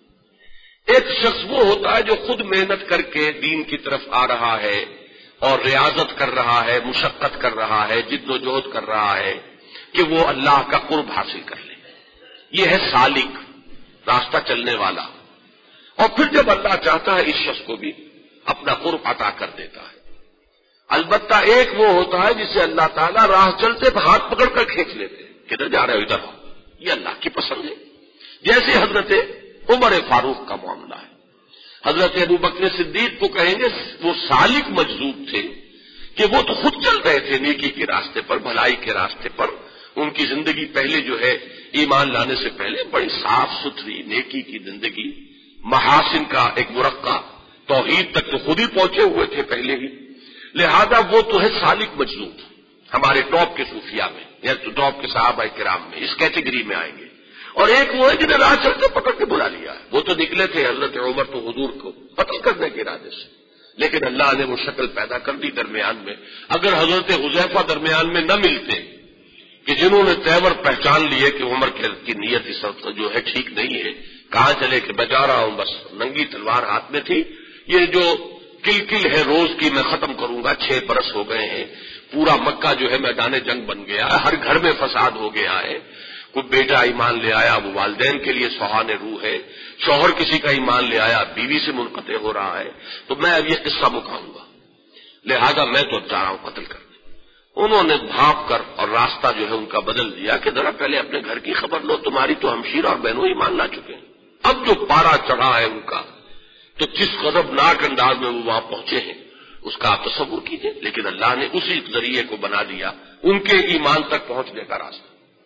ایک شخص وہ ہوتا ہے جو خود محنت کر کے دین کی طرف آ رہا ہے اور ریاضت کر رہا ہے، مشقت کر رہا ہے، جد و جہد کر رہا ہے کہ وہ اللہ کا قرب حاصل کر لے، یہ ہے سالک، راستہ چلنے والا۔ اور پھر جب اللہ چاہتا ہے اس شخص کو بھی اپنا قرب عطا کر دیتا ہے۔ البتہ ایک وہ ہوتا ہے جسے اللہ تعالیٰ راہ چلتے ہاتھ پکڑ کر کھینچ لیتے ہیں، کدھر جا رہے ہو ادھر ہو، یہ اللہ کی پسند ہے، جیسے حضرت عمر فاروق کا معاملہ ہے۔ حضرت ابو بکر صدیق کو کہیں گے وہ سالک مجذوب تھے کہ وہ تو خود چل رہے تھے نیکی کے راستے پر، بھلائی کے راستے پر، ان کی زندگی پہلے جو ہے ایمان لانے سے پہلے بڑی صاف ستھری نیکی کی زندگی، محاسن کا ایک مرقع، توحید تک تو خود ہی پہنچے ہوئے تھے پہلے ہی، لہذا وہ تو ہے سالک مجذوب ہمارے ٹاپ کے صوفیاء میں یا تو ٹاپ کے صحابہ کرام میں، اس کیٹیگری میں آئیں گے۔ اور ایک وہ ہے جنہیں راہ چلتے پکڑ کے بلا لیا ہے، وہ تو نکلے تھے حضرت عمر تو حضور کو قتل کرنے کے ارادے سے، لیکن اللہ نے وہ شکل پیدا کر دی درمیان میں۔ اگر حضرت حذیفہ درمیان میں نہ ملتے کہ جنہوں نے تیور پہچان لیے کہ عمر کی نیت اس وقت جو ہے ٹھیک نہیں ہے، کہاں چلے کہ بچا رہا ہوں، بس ننگی تلوار ہاتھ میں تھی، یہ جو کل کل ہے روز کی میں ختم کروں گا، چھ برس ہو گئے ہیں، پورا مکہ جو ہے میدان جنگ بن گیا ہے، ہر گھر میں فساد ہو گیا ہے، کوئی بیٹا ایمان لے آیا وہ والدین کے لیے سہانے روح ہے، شوہر کسی کا ایمان لے آیا بیوی سے منقطع ہو رہا ہے، تو میں اب یہ قصہ مکاؤں گا، لہذا میں تو اب جا رہا ہوں قتل کرنے۔ انہوں نے بھاپ کر اور راستہ جو ہے ان کا بدل دیا کہ ذرا پہلے اپنے گھر کی خبر لو، تمہاری تو ہمشیر اور بہنوں ایمان لا چکے ہیں۔ اب جو پارا چڑھا ہے ان کا، تو جس غضبناک انداز میں وہ وہاں پہنچے ہیں اس کا آپ تصور کیجئے، لیکن اللہ نے اسی ذریعے کو بنا دیا ان کے ایمان تک پہنچنے کا راستہ۔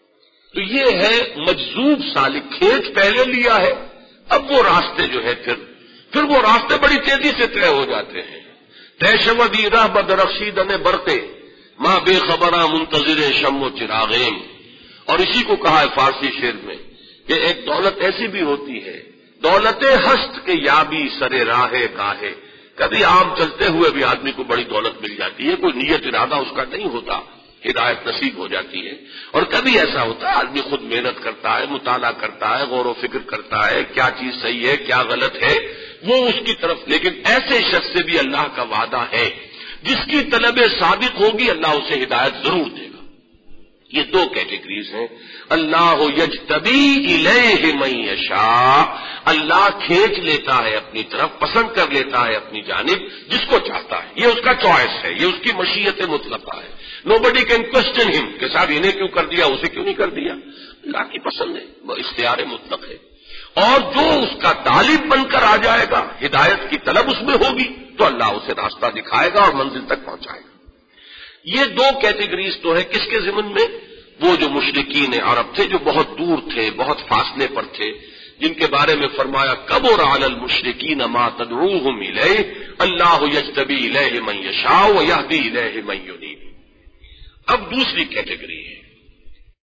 تو یہ ہے مجذوب سالک، کھینچ پہلے لیا ہے، اب وہ راستے جو ہے پھر پھر وہ راستے بڑی تیزی سے طے ہو جاتے ہیں۔ تیشودی راہ بدرخشی دن برتے ماں بے خبراں منتظر شم و چراغیم، اور اسی کو کہا ہے فارسی شعر میں کہ ایک دولت ایسی بھی ہوتی ہے، دولت ہست کے یابی سرے راہ گاہے، کبھی عام چلتے ہوئے بھی آدمی کو بڑی دولت مل جاتی ہے، کوئی نیت ارادہ اس کا نہیں ہوتا، ہدایت نصیب ہو جاتی ہے، اور کبھی ایسا ہوتا ہے آدمی خود محنت کرتا ہے، مطالعہ کرتا ہے، غور و فکر کرتا ہے، کیا چیز صحیح ہے کیا غلط ہے، وہ اس کی طرف۔ لیکن ایسے شخص سے بھی اللہ کا وعدہ ہے جس کی طلب صادق ہوگی اللہ اسے ہدایت ضرور دے گا۔ یہ دو کیٹیگریز ہیں۔ اللہ یجتبی الیہ من یشاء، اللہ کھینچ لیتا ہے اپنی طرف، پسند کر لیتا ہے اپنی جانب جس کو چاہتا ہے، یہ اس کا چوائس ہے، یہ اس کی مشیت مطلقہ ہے۔ نوبڈی کین کوسچن ہم کہ صاحب انہیں کیوں کر دیا اسے کیوں نہیں کر دیا، اللہ کی پسند ہے، وہ اختیار مطلق ہے۔ اور جو اس کا طالب بن کر آ جائے گا، ہدایت کی طلب اس میں ہوگی، تو اللہ اسے راستہ دکھائے گا اور منزل تک پہنچائے گا۔ یہ دو کیٹیگریز تو ہے کس کے ضمن میں؟ وہ جو مشرکین عرب تھے، جو بہت دور تھے، بہت فاصلے پر تھے، جن کے بارے میں فرمایا کبر علی المشرکین ما تدعوہم الیہ اللہ یجتبی الیہ من یشاء ویہدی الیہ من ینیب۔ اب دوسری کیٹیگری ہے